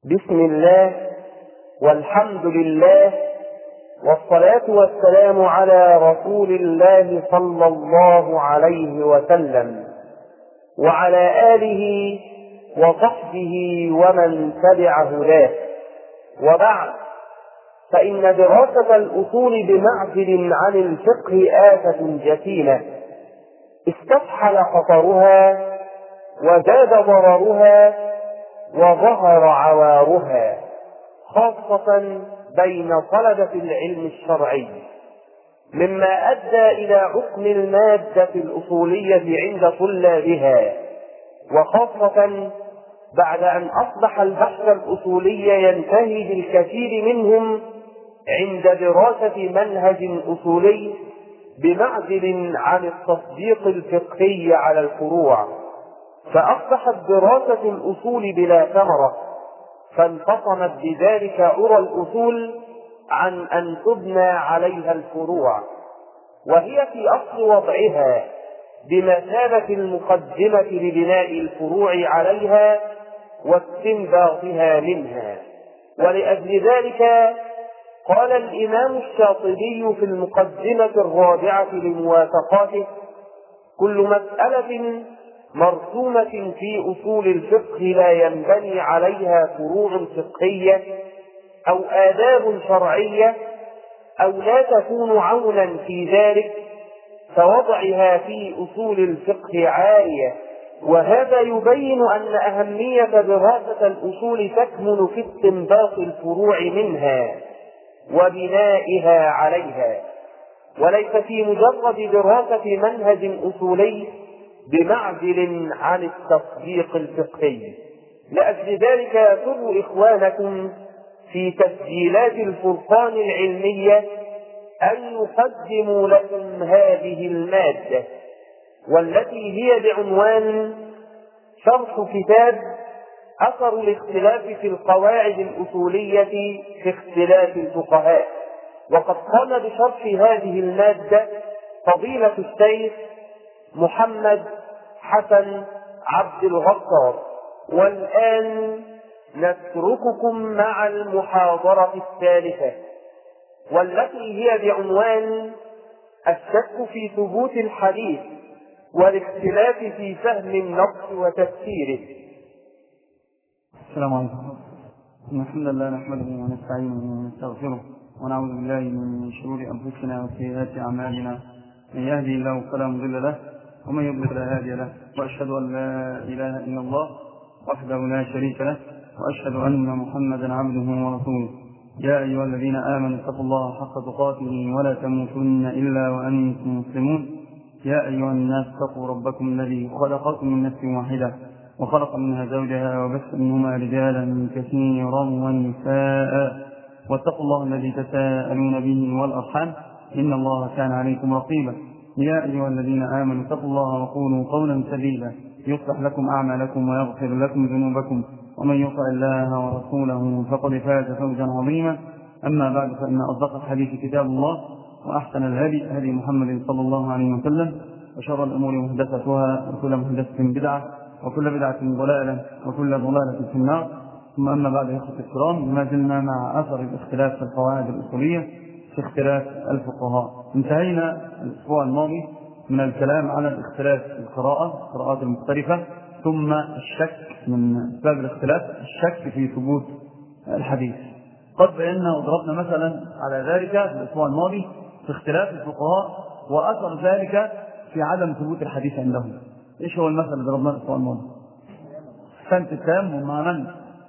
بسم الله والحمد لله والصلاة والسلام على رسول الله صلى الله عليه وسلم وعلى آله وصحبه ومن تبع هداه. وبعد، فإن دراسة الأصول بمعزل عن الفقه آفة جسيمة استفحل خطرها وزاد ضررها وظهر عوارها، خاصة بين طلبة العلم الشرعي، مما أدى إلى حكم المادة الأصولية عند طلابها، وخاصة بعد أن أصبح البحث الأصولي ينتهي بالكثير منهم عند دراسة منهج أصولي بمعزل عن التصديق الفقهي على الفروع، فأصبحت دراسة الأصول بلا ثمرة، فانفصمت بذلك عرى الأصول عن أن تبنى عليها الفروع، وهي في أصل وضعها بمثابة المقدمة لبناء الفروع عليها واستنباطها منها. ولأجل ذلك قال الإمام الشاطبي في المقدمة الرابعة لموافقاته: كل مسألة مرسومة في أصول الفقه لا ينبني عليها فروع فقهية أو آداب شرعية أو لا تكون عونا في ذلك، فوضعها في أصول الفقه عارية. وهذا يبين أن أهمية دراسة الأصول تكمن في استنباط الفروع منها وبنائها عليها، وليس في مجرد دراسة منهج أصولي بمعزل عن التصديق الفقهي. لأجل ذلك يسر إخوانكم في تسجيلات الفرقان العلمية أن يقدموا لكم هذه المادة، والتي هي بعنوان شرح كتاب أثر الاختلاف في القواعد الأصولية في اختلاف الفقهاء. وقد قام بشرح هذه المادة فضيلة الشيخ محمد حسن عبد الغفار. والآن نترككم مع المحاضرة الثالثة، والتي هي بعنوان الشك في ثبوت الحديث والاختلاف في فهم النص وتفسيره. السلام عليكم. الحمد لله نحمده ونستعينه ونستغفره ونعوذ بالله من شرور أنفسنا وسيئات أعمالنا، من يهدي الله فلا مضل له ومن يضلل فلا هادي له، وأشهد أن لا إله إلا الله وحده لا شريك له، وأشهد أن محمدا عبده ورسوله. يا أيها الذين آمنوا اتقوا الله حق تقاته ولا تموتن إلا وأنتم مسلمون. يا أيها الناس اتقوا ربكم الذي خلقكم من نفس واحدة وخلق منها زوجها وبث منهما رجالا كثيرا ونساء، واتقوا الله الذي تساءلون به والأرحام إن الله كان عليكم رقيبا. يا أيها الذين آمنوا اتقوا الله وقولوا قولا سديدا يصلح لكم أعمالكم ويغفر لكم ذنوبكم، ومن يطع الله ورسوله فقد فاز فوزا عظيما. أما بعد، فإن أصدق الحديث كتاب الله، وأحسن الهدي هدي محمد صلى الله عليه وسلم، وشر الأمور محدثاتها، وكل محدثة بدعة، وكل بدعة ضلالة، وكل ضلالة في النار. ثم أما بعد، يا أخوتي الكرام، ما زلنا مع أثر الاختلاف في القواعد الأصولية في اختلاف الفقهاء. انتهينا الأسبوع الماضي من الكلام على الاختلاف في القراءات المختلفة، ثم الشك من أسباب الاختلاف الشك في ثبوت الحديث. قد بينا وضربنا مثلا على ذلك في الأسبوع الماضي في اختلاف الفقهاء وأثر ذلك في عدم ثبوت الحديث عندهم. إيش هو المثل اللي ضربناه الأسبوع الماضي؟ سنة التام ومع من؟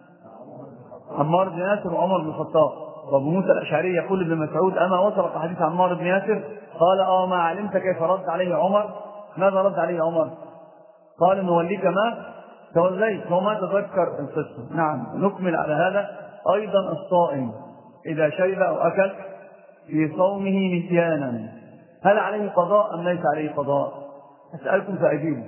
عمار بن ياسر وعمر بن الخطاب. وابو موسى الأشعري يقول ابن مسعود: أما وصلت حديث عمار بن ياسر؟ قال: ما علمت كيف رد عليه عمر؟ ماذا رد عليه عمر؟ قال: نوليك ما توليت. وما تذكر القصة. نعم، نكمل على هذا. أيضا الصائم إذا شرب أو أكل في صومه نسيانا، هل عليه قضاء أم ليس عليه قضاء؟ أسألكم فأجيبوا.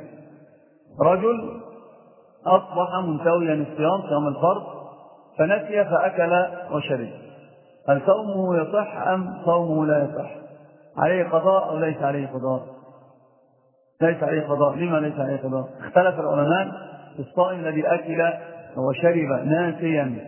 رجل أصبح منتويا الصيام صيام الفرض فنسي فأكل وشرب، هل صومه يصح أم صومه لا يصح؟ عليه قضاء أو ليس عليه قضاء؟ ليس عليه قضاء. لما ليس عليه قضاء؟ اختلف العلماء في الصائم الذي أكل وشرب ناسيا،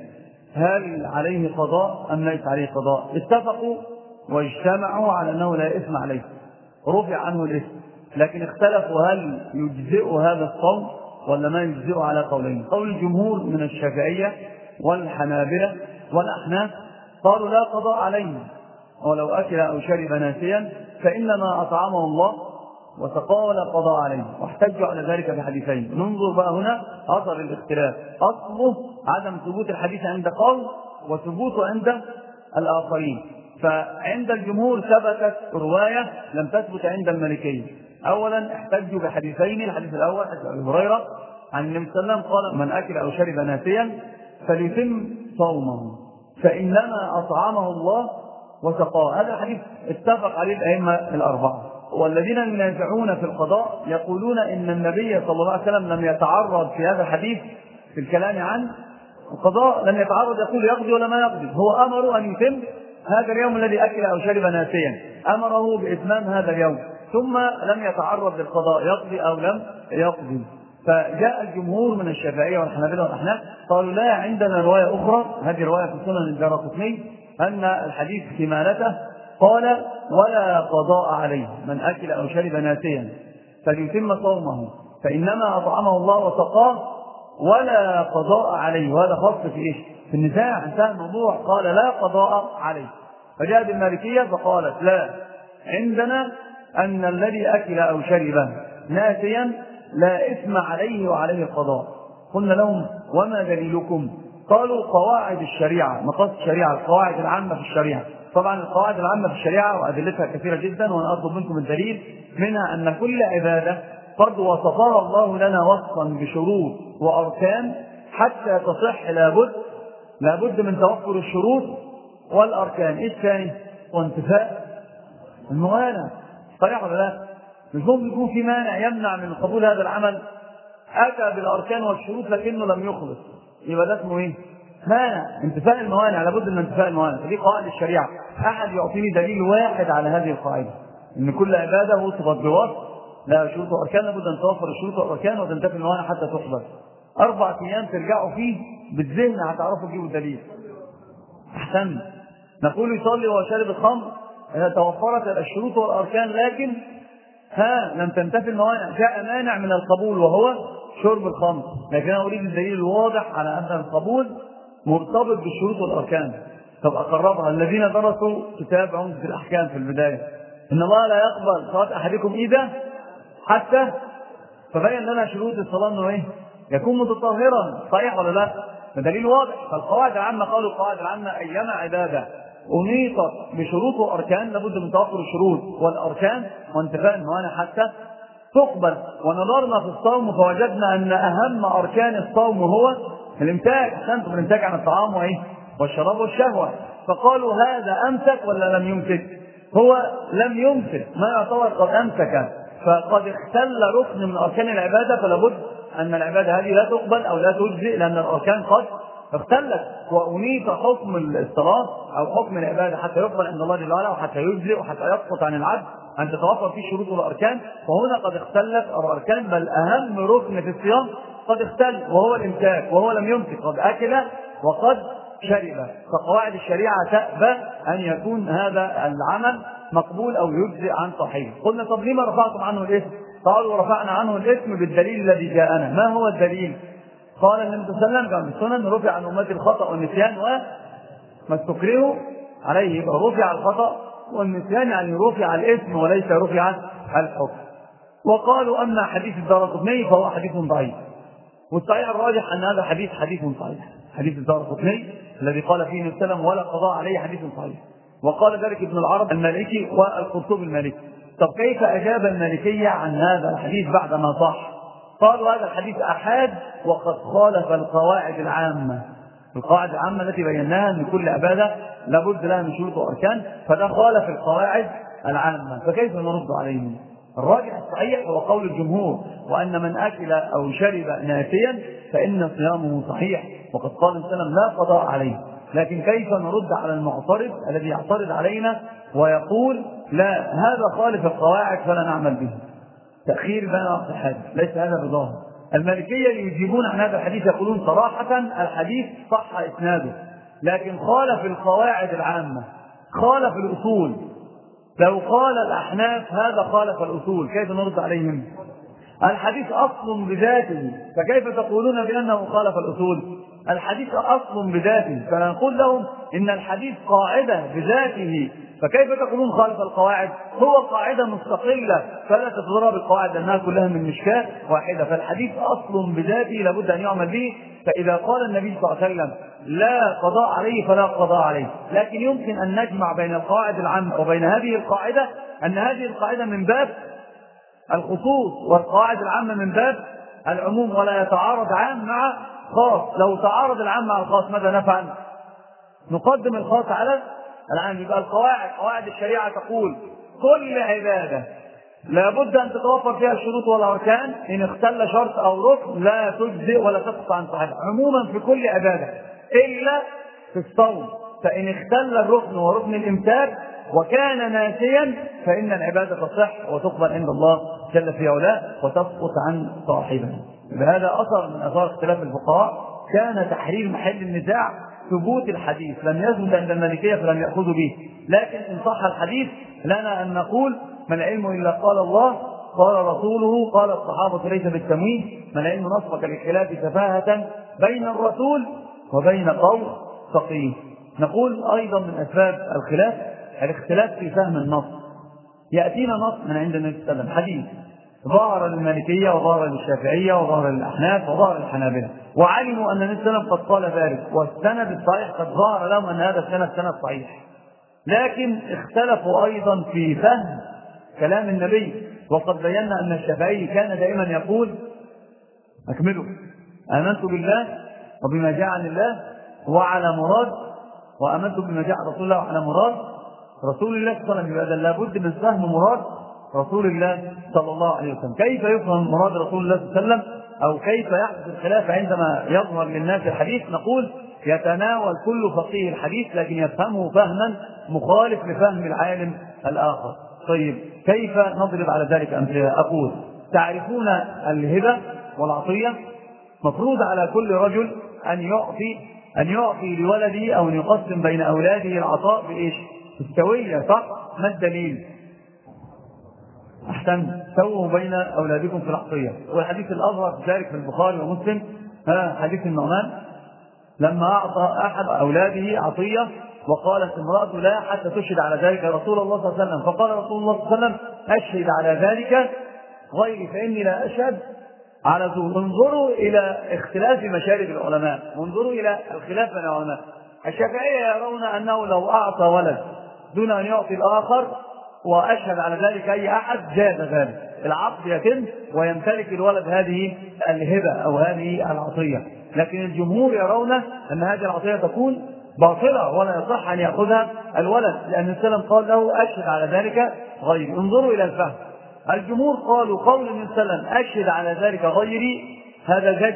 هل عليه قضاء أم ليس عليه قضاء؟ اتفقوا واجتمعوا على أنه لا إثم عليه، رفع عنه الإثم، لكن اختلفوا هل يجزئ هذا الصوم ولا ما يجزئ على قولين. قول الجمهور من الشافعية والحنابلة والأحناف قالوا لا قضاء عليه، ولو أكل أو شرب ناسيا فإنما أطعمه الله وسقاه ولا قضاء عليه، واحتجوا على ذلك بحديثين. ننظر بقى هنا أثر الاختلاف، أصله عدم ثبوت الحديث عند قوم وثبوته عند الآخرين. فعند الجمهور ثبتت رواية لم تثبت عند المالكية. أولا احتجوا بحديثين، الحديث الأول حديث أبي هريرة عن النبي صلى الله عليه وسلم قال من أكل أو شرب ناسيا فليتم صومه فإنما أطعمه الله وسقاه. هذا الحديث اتفق عليه الأئمة الأربعة. والذين ينازعون في القضاء يقولون إن النبي صلى الله عليه وسلم لم يتعرض في هذا الحديث في الكلام عن القضاء، لم يتعرض يقول يقضي ولا ما يقضي، هو أمره أن يتم هذا اليوم الذي أكل أو شرب ناسيا، أمره بإتمام هذا اليوم، ثم لم يتعرض للقضاء يقضي أو لم يقضي. فجاء الجمهور من الشافعية والحنابلة والأحناف قالوا لا، عندنا رواية أخرى، هذه رواية في سنن الدارقطني، أن الحديث كمالته قال ولا قضاء عليه من أكل أو شرب ناسيا فليتم صومه فإنما أطعمه الله وسقاه ولا قضاء عليه. وهذا خاص في إيش؟ في النزاع، انتهى الموضوع، قال لا قضاء عليه. فجاء بالمالكية فقالت لا، عندنا أن الذي أكل أو شرب ناسيا لا إثم عليه وعليه القضاء. قلنا لهم وما دليلكم؟ قالوا قواعد الشريعة، مقاصد الشريعة، القواعد العامة في الشريعة. طبعا القواعد العامة في الشريعة وأدلتها كثيرة جدا، وأنا أطلب منكم الدليل منها أن كل عبادة قد وصفها الله لنا وصفا بشروط وأركان حتى تصح لابد من توفر الشروط والأركان. إيه الثاني؟ وانتفاء الموانع. صحيح ولا لا؟ مش ممكن يكون في مانع يمنع من قبول هذا العمل، أتى بالأركان والشروط لكنه لم يخلص، يبقى ده اسمه إيه؟ مانع. انتفاء الموانع، لابد من انتفاء الموانع. فدي قواعد الشريعة. أحد يعطيني دليل واحد على هذه القاعدة، إن كل عبادة وصفت بوصف لا شروط وأركان، لابد أن توفر الشروط والأركان وتنتفي الموانع حتى تقبل. 4 أيام ترجعوا فيه بالذهن هتعرفوا تجيبوا الدليل. أحسن نقول يصلي وهو شارب الخمر، إذا توفرت الشروط والأركان لكن لم تنتفي الموانع، جاء مانع من القبول وهو شرب الخمر، لكن أنا أريد الدليل الواضح على أن القبول مرتبط بالشروط والأركان. طب أقربها الذين درسوا كتاب عمدة الأحكام في البداية، إن الله لا يقبل صلاة أحدكم إذا حتى، فبين لنا شروط الصلاة أنه إيه؟ يكون متطهرا. صحيح ولا لا؟ دليل واضح. فالقواعد العامة قالوا القواعد العامة أيما عبادة أنيطت بشروط وأركان لابد من توفر الشروط والأركان وانتفاء الموانع حتى تقبل. ونظرنا في الصوم فوجدنا أن أهم أركان الصوم هو الامساك، أحسنتم، الامساك عن الطعام وإيه؟ والشراب والشهوة. فقالوا هذا أمسك ولا لم يمسك؟ هو لم يمسك، ما يعتبر قد أمسك، فقد اختل ركن من أركان العبادة، فلابد أن العبادة هذه لا تقبل أو لا تجزئ لأن الأركان قد اختلت. وأنيط حكم الصلاة أو حكم العبادة حتى يقبل عند الله جل وعلا وحتى يجزئ وحتى يسقط عن العبد أن تتوفر فيه الشروط والأركان. فهنا قد اختلت الأركان، بل أهم ركن في الصيام قد اختل وهو الإمساك، وهو لم يمسك، قد أكل وقد شرب. فقواعد الشريعة تأبى أن يكون هذا العمل مقبول أو يجزئ عن صحيح. قلنا طب لما رفعتم عنه الإثم؟ قالوا رفعنا عنه الإثم بالدليل الذي جاءنا. ما هو الدليل؟ قال النبي صلى الله عليه وسلم كما في السنن رفع عن أمتي الخطأ والنسيان وما استكرهوا عليه. يبقى رفع الخطأ والنسيان يعني رفع الإثم وليس رفع الحكم. وقالوا أما حديث الدارقطني فهو حديث ضعيف، والصحيح الراجح أن هذا حديث صحيح. حديث الدارقطني الذي قال فيه النبي صلى الله عليه وسلم ولا قضاء عليه حديث صحيح. وقال ذلك ابن العرب المالكي والقرطبي المالكي. طب كيف أجاب المالكية عن هذا الحديث بعدما صح؟ قالوا هذا الحديث أحاد وقد خالف القواعد العامة. القواعد العامة التي بيناها أن كل عبادة لابد لها من شروط وأركان، فده خالف القواعد العامة، فكيف نرد عليهم؟ الراجح الصحيح هو قول الجمهور، وأن من أكل أو شرب ناسيا فإن صيامه صحيح، وقد قال النبي صلى الله عليه وسلم لا قضاء عليه. لكن كيف نرد على المعترض الذي يعترض علينا ويقول لا هذا خالف القواعد فلا نعمل به؟ تأخير بين الحديث ليس هذا بظاهر. المالكية يجيبون عن هذا الحديث يقولون صراحة الحديث صح إسناده، لكن خالف القواعد العامة، خالف الأصول. لو قال الأحناف هذا خالف الأصول كيف نرد عليهم؟ الحديث أصل بذاته، فكيف تقولون بأنه خالف الأصول؟ الحديث أصل بذاته، فنقول لهم إن الحديث قاعدة بذاته، فكيف تقولون خالف القواعد؟ هو قاعدة مستقلة فلا تضرب بالقواعد لأنها كلها من مشكاة واحدة. فالحديث أصل بذاته لابد أن يعمل به. فإذا قال النبي صلى الله عليه وسلم لا قضاء عليه فلا قضاء عليه، لكن يمكن أن نجمع بين القواعد العامة وبين هذه القاعدة، أن هذه القاعدة من باب الخصوص والقواعد العامة من باب العموم، ولا يتعارض عام مع خاص. لو تعارض العام مع الخاص ماذا نفعل؟ نقدم الخاص على العام. يبقى قواعد الشريعة تقول كل عبادة لابد أن تتوفر فيها الشروط والأركان، إن اختل شرط أو ركن لا تجزئ ولا تسقط عن صاحبها، عموما في كل عبادة إلا في الصوم، فإن اختل الركن وركن الإمساك وكان ناسيا فإن العبادة تصح وتقبل عند الله جل في علاه وتسقط عن صاحبها. بهذا أثر من أثار اختلاف الفقهاء كان تحرير محل النزاع ثبوت الحديث، لم يثبت عند المالكية فلم يأخذوا به، لكن إن صح الحديث لنا أن نقول ما العلم إلا قال الله قال رسوله قال الصحابة ليس بالتمويه، ما العلم نصبك للخلاف سفاهة بين الرسول وبين قول فقيه. نقول أيضا من أسباب الخلاف الاختلاف في فهم النص. يأتينا نص من عند النبي صلى الله عليه وسلم حديث ظهر للمالكية وظهر للشافعية وظهر للأحناف وظهر للحنابلة، وعلموا أن النبي صلى الله عليه وسلم قد قال ذلك، والسند الصحيح قد ظهر لهم أن هذا السند سند صحيح، لكن اختلفوا أيضا في فهم كلام النبي. وقد بينا أن الشافعي كان دائما يقول أكملوا آمنت بالله وبما جاء عن الله وعلى مراد، وآمنت بما جاء رسول الله وعلى مراد رسول الله صلى الله عليه وسلم. هذا لابد من فهم مراد رسول الله صلى الله عليه وسلم. كيف يفهم مراد رسول الله صلى الله عليه وسلم أو كيف يحدث الخلاف عندما يظهر للناس الحديث؟ نقول يتناول كل فقيه الحديث لكن يفهمه فهما مخالف لفهم العالم الآخر. طيب كيف نضرب على ذلك أمثلة؟ أقول تعرفون الهبة والعطية؟ مفروض على كل رجل أن يعطي لولده أو أن يقسم بين أولاده العطاء بإيش؟ بالسوية، صح؟ ما الدليل؟ أحسن، سووا بين أولادكم في العطية. والحديث الأظهر ذلك في البخاري ومسلم، حديث النعمان لما أعطى أحد أولاده عطية وقالت امرأته لا حتى تشهد على ذلك رسول الله صلى الله عليه وسلم، فقال رسول الله صلى الله عليه وسلم أشهد على ذلك غيري فإني لا أشهد على زور. انظروا إلى اختلاف مشارب العلماء، وانظروا إلى الخلاف بين العلماء. الشافعية يرون أنه لو أعطى ولد دون أن يعطي الآخر وأشهد على ذلك أي أحد جاز ذلك، العقد يتم ويمتلك الولد هذه الهبة أو هذه العطية. لكن الجمهور يرون أن هذه العطية تكون باطلة ولا يصح أن يأخذها الولد، لأن السلام قال له أشهد على ذلك غيري. انظروا إلى الفهم. الجمهور قالوا قول السلام أشهد على ذلك غيري هذا جد،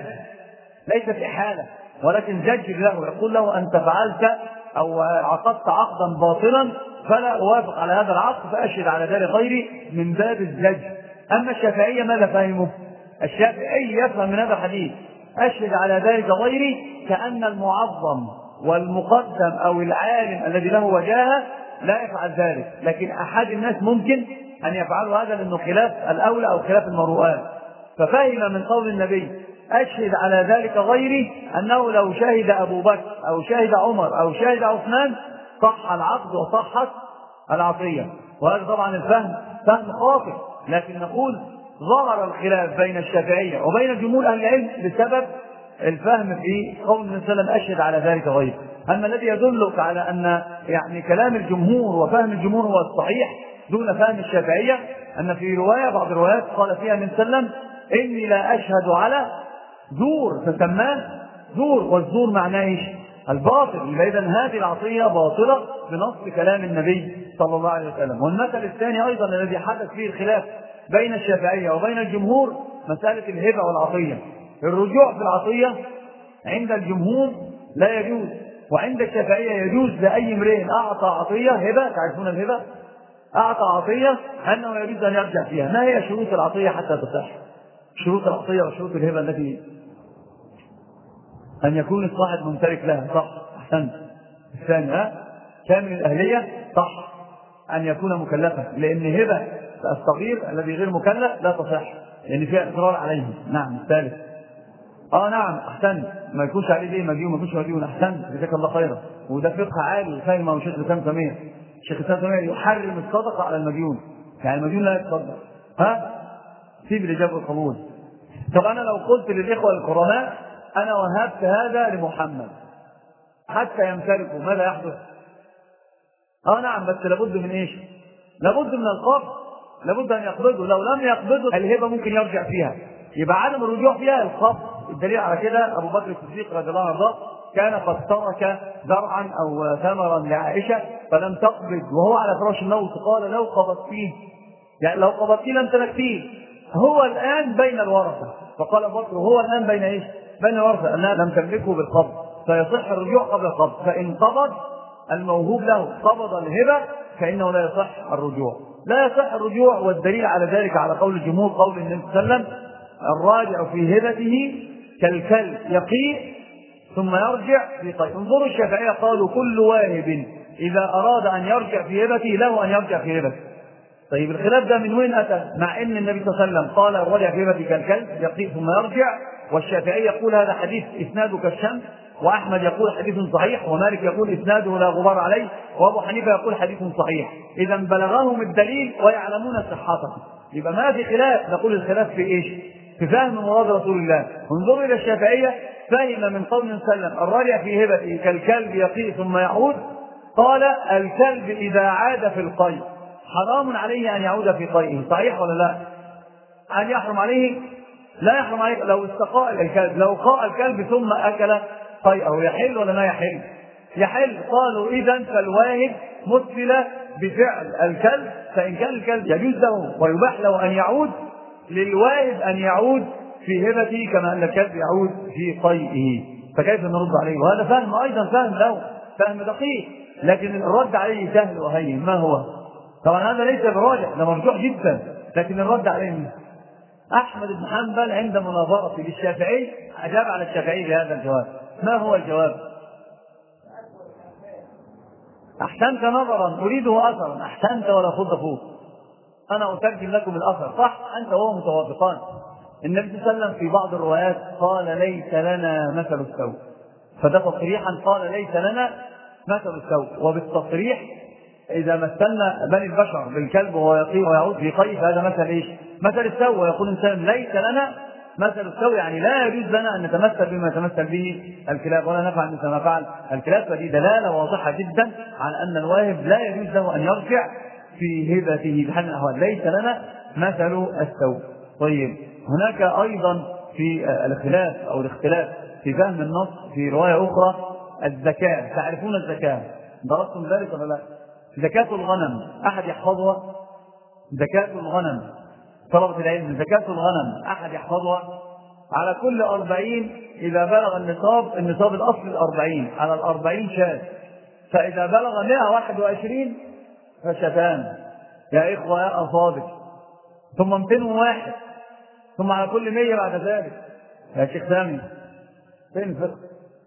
ليست إحالة ولكن جد له، يقول له أنت فعلت أو عقدت عقدا باطلا فلا أوافق على هذا العقد فأشهد على ذلك غيري من باب الزج. أما الشافعية ماذا فهموا؟ الشافعي يفهم من هذا الحديث أشهد على ذلك غيري كأن المعظم والمقدم أو العالم الذي له وجاهة لا يفعل ذلك، لكن أحد الناس ممكن أن يفعلوا هذا لأنه خلاف الأولى أو خلاف المروءات. ففهم من قول النبي أشهد على ذلك غيري أنه لو شهد أبو بكر أو شهد عمر أو شهد عثمان صح العقد وصحت العطية. وهذا طبعا الفهم فهم خاطئ، لكن نقول ظهر الخلاف بين الشافعية وبين جمهور أهل العلم بسبب الفهم في قول النبي صلى الله عليه وسلم أشهد على ذلك غيري. أما الذي يدلك على أن يعني كلام الجمهور وفهم الجمهور هو الصحيح دون فهم الشافعية أن في رواية بعض الروايات قال فيها النبي صلى الله عليه وسلم إني لا أشهد على زور، فسماه زور، والزور معناه إيش؟ الباطل. إذا هذه العطية باطلة بنص كلام النبي صلى الله عليه وسلم. والمثل الثاني أيضا الذي حدث فيه الخلاف بين الشافعية وبين الجمهور مسألة الهبة والعطية. الرجوع في العطية عند الجمهور لا يجوز، وعند الشافعية يجوز لأي امرئ أعطى عطية هبة، تعرفون الهبة؟ أعطى عطية أنه يجوز أن يرجع فيها. ما هي شروط العطية حتى تصح؟ شروط العطية وشروط الهبة التي أن يكون الصاحب ممتلك لها، صح؟ أحسنت. الثاني كامل الأهلية صح أن يكون مكلفا، لأن هبة الصغير الذي غير مكلف لا تصح لأن فيها إصرار عليه. نعم. الثالث نعم أحسن، ما يكونش عليه ليه مديون، ما يكونش مديون. أحسن، جزاك الله خيرا. وده فقه عالي فاهمه الشيخ الإسلام تيمية. الشيخ الإسلام تيمية يحرم الصدقة على المديون، يعني المديون لا يتصدق. سيب الإجابة والقبول. طب أنا لو قلت للإخوة الكرماء أنا وهبت هذا لمحمد حتى يمتلكوا، ماذا يحدث؟ نعم، بس لابد من إيش؟ لابد من القبض، لابد أن يقبضوا. لو لم يقبضوا الهبة ممكن يرجع فيها، يبقى عدم الرجوع فيها القبض. الدليل على كده أبو بكر الصديق رضي الله عنه كان قد ترك زرعا أو ثمرا لعائشة فلم تقبض وهو على فراش الموت، قال لو قبضتيه، يعني لو قبضتيه لم تملكيه، هو الآن بين الورثة. فقال أبو بكر هو الآن بين إيش؟ بين الورثة، أنها لم تملكه بالقبض، فيصح الرجوع قبل القبض. فإن قبض الموهوب له قبض الهبة فإنه لا يصح الرجوع، لا يصح الرجوع. والدليل على ذلك على قول الجمهور قول النبي صلى الله عليه وسلم الراجع في هبته كالكلب يقيء ثم يرجع في قيء. انظروا الشافعية قالوا كل واهب إذا أراد أن يرجع في هبته له أن يرجع في هبته. طيب الخلاف ده من وين أتى؟ مع أن النبي صلى الله عليه وسلم قال الراجع في هبته كالكلب يقيء ثم يرجع، والشافعي يقول هذا حديث إسناده كالشمس، وأحمد يقول حديث صحيح، ومالك يقول إسناده لا غبار عليه، وأبو حنيفة يقول حديث صحيح. إذا بلغهم الدليل ويعلمون صحته، يبقى ما في خلاف. نقول الخلاف في إيش؟ في فهم مراد رسول الله. انظروا إلى الشافعية، فهم من قول صلى الله عليه وسلم الراجع في هبته كالكلب يقيء ثم يعود، قال الكلب إذا عاد في القيء حرام عليه أن يعود في قيئه. صحيح ولا لا؟ أن يحرم عليه؟ لا يحرم عليه لو استقاء الكلب، لو قاء الكلب ثم أكل قيئه يحل ولا لا يحل؟ يحل. قالوا إذا فالواهب مثل بفعل الكلب، فإن كان الكلب يجوز له ويباح له أن يعود، للواهب أن يعود في هبته كما أن الكلب يعود في قيئه. فكيف نرد عليه؟ وهذا فهم أيضا فهم له فهم دقيق، لكن الرد عليه سهل وهين. ما هو؟ طبعا هذا ليس براجع، ده مرجوح جدا، لكن الرد عليه أحمد بن حنبل عند مناظرته للشافعي أجاب على الشافعي بهذا الجواب. ما هو الجواب؟ أحسنت نظرا أريده أثرا. أحسنت ولا خض فوق، أنا أترجم لكم الأثر صح، أنت وهو متوافقان. النبي صلى الله عليه وسلم في بعض الروايات قال ليس لنا مثل السوء، فده تصريحا قال ليس لنا مثل السوء. وبالتصريح إذا مثلنا بني البشر بالكلب وهو يقيء ويعود في قيء فهذا مثل إيش؟ مثل السوء. ويقول الإنسان ليس لنا مثل السوء، يعني لا يجوز لنا أن نتمثل بما يتمثل به الكلاب ولا نفعل مثل ما فعل الكلاب. فدي دلالة واضحة جدا على أن الواهب لا يجوز له أن يرجع في هبته بحال من الأحوال. ليس لنا مثل السوء. طيب هناك أيضا في الخلاف أو الاختلاف في فهم النص في رواية أخرى الزكاة. تعرفون الزكاة؟ درستم ذلك ولا لا؟ زكاة الغنم أحد يحفظها؟ زكاة الغنم طلبة العلم، زكاة الغنم أحد يحفظها؟ على كل 40 إذا بلغ النصاب الأصل 40 على 40 شاة، فإذا بلغ 121 فشتان يا إخوة يا أصابك، ثم 201، ثم على كل 100 بعد ذلك. يا شيخ سامي فين الفقه؟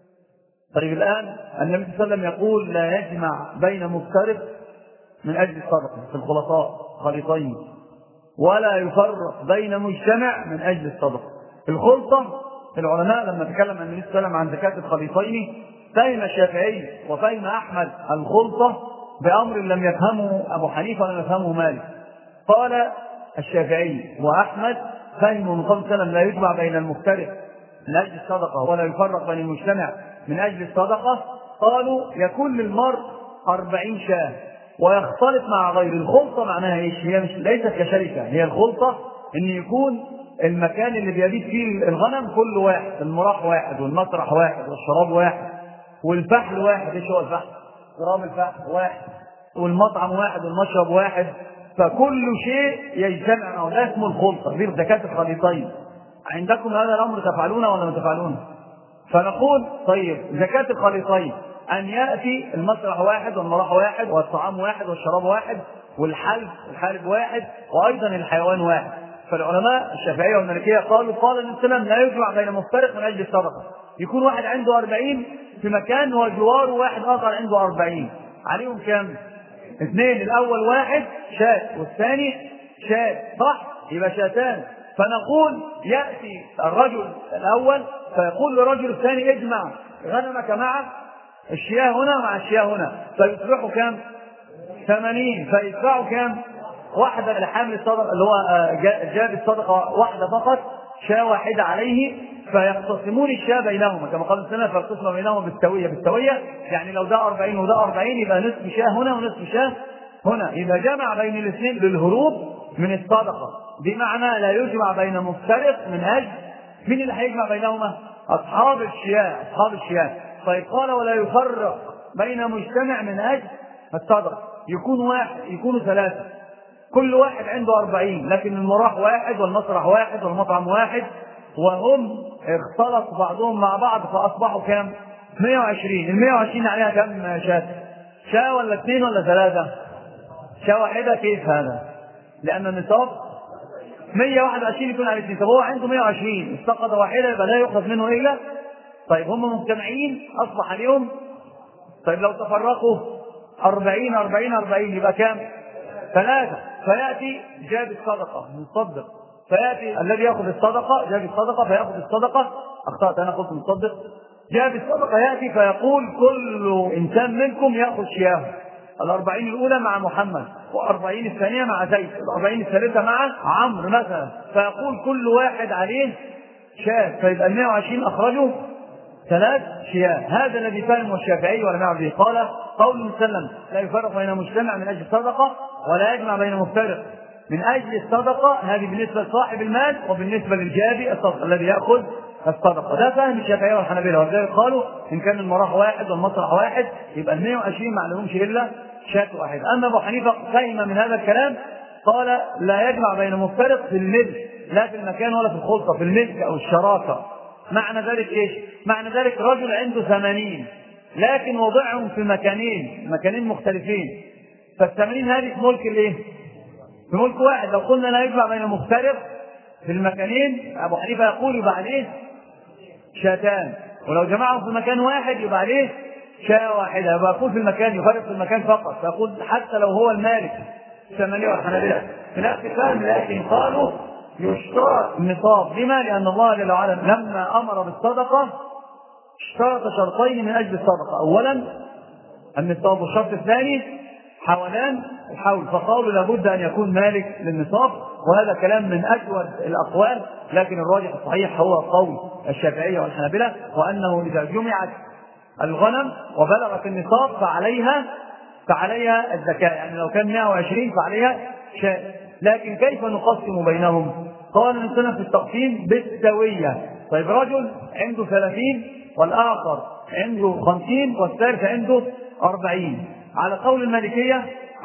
طيب الآن النبي صلى الله عليه وسلم يقول لا يجمع بين مفترق من أجل الصدقة في الخلطاء خليطين، ولا يفرق بين مجتمع من أجل الصدقة. الخلطة العلماء لما تكلم النبي صلى الله عليه وسلم عن زكاة الخليطين فهم الشافعي وفهم أحمد الخلطة بأمر لم يفهمه أبو حنيفة ولم يفهمه مالك. قال الشافعي وأحمد فهموا من قول صلى الله عليه وسلم لا يجمع بين المفترق من أجل الصدقة ولا يفرق بين المجتمع من أجل الصدقة. قالوا يكون للمرء 40 شاة ويختلط مع غير. الخلطة معناها إيش؟ هي مش ليست كشركة، هي الخلطة إن يكون المكان اللي بيبيت فيه الغنم كل واحد، المراح واحد والمسرح واحد والشراب واحد والفحل واحد. إيش هو الفحل؟ غرام الفحل واحد، والمطعم واحد والمشرب واحد، فكل شيء يجتمع معه. ده اسمه الخلطة، دي زكاة الخليطين. عندكم هذا الأمر تفعلونه ولا ما تفعلونه؟ فنقول طيب زكاة الخليطين أن يأتي المسرح واحد والمراح واحد والطعام واحد والشراب واحد والحالب واحد وأيضا الحيوان واحد. فالعلماء الشافعية والمالكية قالوا قال النبي صلى الله عليه وسلم لا يجمع بين مفترق من أجل الصدقة، يكون واحد عنده 40 في مكان وجواره واحد آخر عنده 40، عليهم كم؟ 2. الأول واحد شاة والثاني شاة، صح؟ يبقى شاتان. فنقول يأتي الرجل الأول فيقول للرجل الثاني اجمع غنمك مع الشياه هنا مع الشياه هنا، فيصبحوا كم؟ 80. فيدفعوا كم؟ واحدة لحامل الصدقة اللي هو جاب الصدقة واحدة فقط، شاة واحدة عليه، فيقتسمون الشاة بينهما كما قال السنة، فيقتسم بينهما بالسوية، يعني لو ده 40 وده 40 يبقى نصف شاة هنا ونصف شاة هنا، يبقى جمع بين الاثنين للهروب من الصدقة. بمعنى لا يجمع بين مفترق من أجل مين اللي هيجمع بينهما؟ أصحاب الشياه. طيب قال ولا يفرق بين مجتمع من أجل الصدقة، يكون واحد يكونوا 3، كل واحد عنده 40، لكن المراح واحد والمسرح واحد والمطعم واحد، وهم اختلط بعضهم مع بعض فأصبحوا كم؟ 120. 120 عليها كم شاة؟ شاة ولا 2 ولا 3؟ شاة واحدة. كيف هذا؟ لأن النصاب 121 يكون على 2، طب هو عنده 120 استقط واحدة يبقى لا يؤخذ منه إلا. طيب هم مجتمعين أصبح اليوم. طيب لو تفرقوا 40 يبقى كم؟ 3. فيأتي جاب الصدقة مصدق، فيأتي الذي يأخذ الصدقة جاب الصدقة فيأخذ الصدقة، أخطأت أنا قلت مصدق، جاب الصدقة يأتي فيقول كل إنسان منكم يأخذ شياه، 40 الأولى مع محمد، و40 الثانية مع زيد، و40 الثالثة مع عمرو مثلا، فيقول كل واحد عليه شاه، فيبقى 120 أخرجوا 3 شياه. هذا الذي فهمه الشافعي ولم يعرف به. قال قول مسلم لا يفرق بين مجتمع من أجل الصدقة ولا يجمع بين مفترق من أجل الصدقة، هذه بالنسبة لصاحب المال، وبالنسبة للجابي الصدقة الذي يأخذ الصدقة. ده فهم الشافعية والحنابلة، ولذلك قالوا إن كان المراح واحد والمسرح واحد يبقى 120 ما لهمش إلا شاة واحد. أما أبو حنيفة فهم من هذا الكلام قال لا يجمع بين مفترق في الملك، لا في المكان ولا في الخلطة، في الملك أو الشراكة. معنى ذلك إيش؟ معنى ذلك رجل عنده 80 لكن وضعهم في مكانين مختلفين، فال80 هذه في ملك الايه؟ في ملك واحد. لو قلنا لا يجمع بين مفترق في المكانين أبو حنيفة يقول يبقى عليه شاتان، ولو جمعهم في مكان واحد يبقى عليه شاة واحدة. يبقى يقول في المكان يفرق في المكان فقط، فيقول حتى لو هو المالك 8 والحنابلة في نفس الفهم، لكن قالوا يشترط النصاب. لما؟ لأن الله جل وعلا لما أمر بالصدقة اشترط شرطين من أجل الصدقة، أولا النصاب، والشرط الثاني حولان الحول، فقالوا لابد أن يكون مالك للنصاب، وهذا كلام من أجود الأقوال، لكن الراجح الصحيح هو قول الشافعية والحنابلة، وأنه إذا جمعت الغنم وبلغت النصاب فعليها الزكاة، يعني لو كان 120 فعليها شاة. لكن كيف نقسم بينهم؟ قال نسنا في التقسيم بالسوية. طيب رجل عنده 30 والآخر عنده 50 والثالث عنده 40، على قول المالكية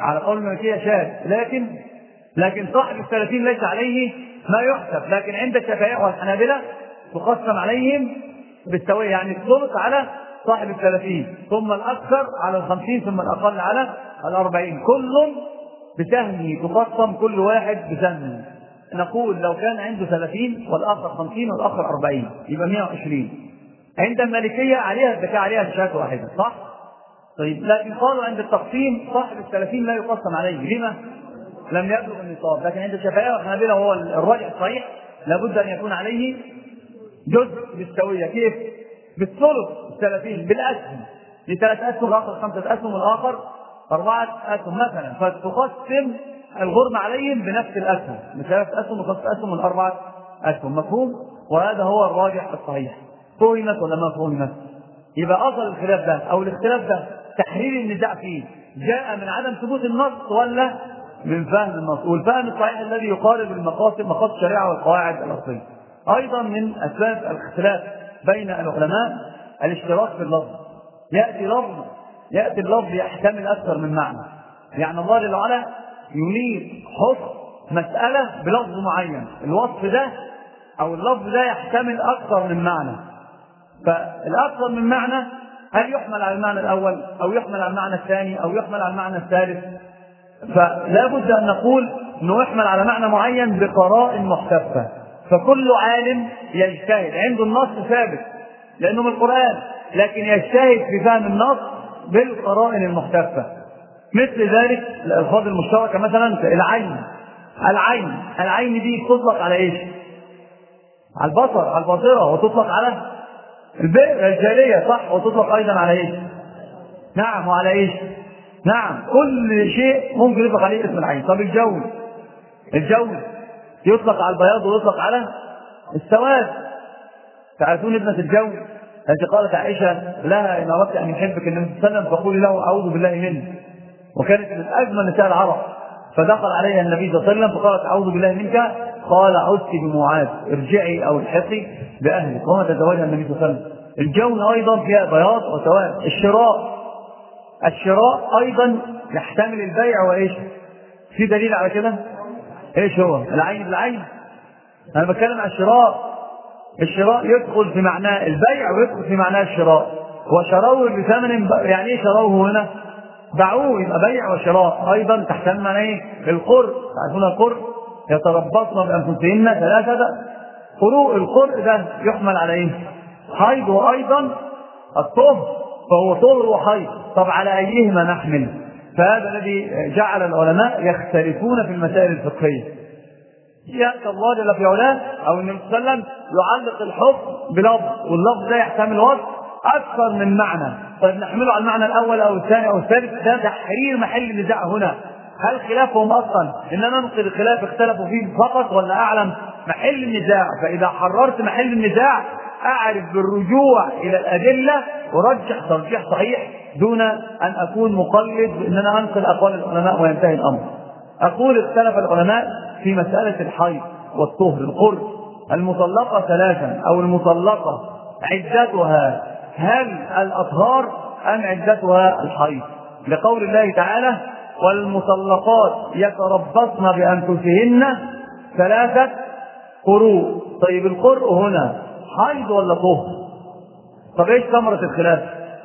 شاة، لكن صاحب 30 ليس عليه ما يحسب، لكن عند الشافعية والحنابلة تقسم عليهم بالسوية، يعني الثلث على صاحب 30 ثم الأكثر على 50 ثم الأقل على 40، كل بسهمه تقسم كل واحد بسهمه. نقول لو كان عنده 30 والآخر 50 والآخر 40 يبقى 120. عند المالكية عليها الزكاة، عليها شاة واحدة، صح؟ طيب لكن قالوا عند التقسيم صاحب 30 لا يقسم عليه، لما؟ لم يبلغ النصاب. لكن عند الشافعية والحنابلة هو الراجح الصحيح لابد أن يكون عليه جزء بالسوية. كيف؟ بالثلث 30 بالأسهم، ل3 أسهم، الآخر 5 أسهم، والآخر 4 أسهم مثلا، فتقسم الغرم عليهم بنفس الأسهم، ب3 أسهم و5 أسهم و4 أسهم. مفهوم؟ وهذا هو الراجح الصحيح. فهمت ولا ما فهمت؟ يبقى أصل الخلاف ده أو الاختلاف ده تحرير النزاع فيه جاء من عدم ثبوت النص ولا من فهم النص؟ والفهم الصحيح الذي يقارب مقاصد الشريعة والقواعد الأصلية. أيضا من أسباب الاختلاف بين العلماء الاشتراك في اللفظ. يأتي اللفظ يحتمل أكثر من معنى، يعني الله جل وعلا يريد حكم مسألة بلفظ معين، الوصف ده أو اللفظ ده يحتمل أكثر من معنى، فالأكثر من معنى هل يحمل على المعنى الأول أو يحمل على المعنى الثاني أو يحمل على المعنى الثالث؟ فلا بد أن نقول أنه يحمل على معنى معين بقراء محتفة. فكل عالم يجتهد عنده النص ثابت لأنه من القرآن، لكن يجتهد في فهم النص بالقرائن المحتفة. مثل ذلك الألفاظ المشتركة مثلا العين. العين دي تطلق على إيش؟ على البصر، على البصيرة، وتطلق على الجارية، صح؟ وتطلق أيضا على إيش؟ نعم، وعلى إيش؟ نعم، كل شيء ممكن يطلق عليه اسم العين. طب الجو يطلق على البياض ويطلق على السواد. تعرفون ابنة الجو التي قالت عائشة لها إن أردت أن يحبك النبي صلى الله عليه وسلم فقولي له أعوذ بالله منه، وكانت من أجمل نساء العرب. فدخل عليها النبي صلى الله عليه وسلم فقالت أعوذ بالله منك، قال عدت بمعاذ ارجعي أو الحقي بأهلك، وما تزوجها النبي صلى الله عليه وسلم. الجون أيضا فيها بياض وسواد. الشراء أيضا يحتمل البيع وإيش؟ في دليل على كده؟ إيش هو؟ العين بالعين. أنا بتكلم عن الشراء يدخل في معناه البيع ويدخل في معناه الشراء. وشروه بثمن، يعني ايه شروه هنا؟ باعوه، يبقى بيع وشراء. ايضا تحتمل معناه ايه؟ القر. تعرفون القر؟ يتربصن بانفسهن 3 قروء. القر ده يحمل على ايه؟ حيض، وايضا الطهر، فهو طهر وحيض. طب على ايهما نحمل؟ فهذا الذي جعل العلماء يختلفون في المسائل الفقهيه. يأتي الله جل في علاه أو النبي صلى الله عليه وسلم يعلق الحكم بلفظ، واللفظ ده يحتمل وصف أكثر من معنى. طيب نحمله على المعنى الأول أو الثاني أو الثالث، ده تحرير محل النزاع هنا. هل خلافهم أصلا إن ننقل الخلاف اختلفوا فيه فقط، ولا أعلم محل النزاع؟ فإذا حررت محل النزاع أعرف بالرجوع إلى الأدلة ورجح ترجيح صحيح دون أن أكون مقلد بأن أنا أنقل أقوال العلماء وينتهي الأمر. أقول اختلف العلماء في مسألة الحيض والطهر. القرء المطلقة 3 أو المطلقة عدتها هل الأطهار أم عدتها الحيض؟ لقول الله تعالى والمطلقات يتربصن بأنفسهن 3 قروء. طيب القرء هنا حيض ولا طهر؟ طب ايش ثمرة الخلاف؟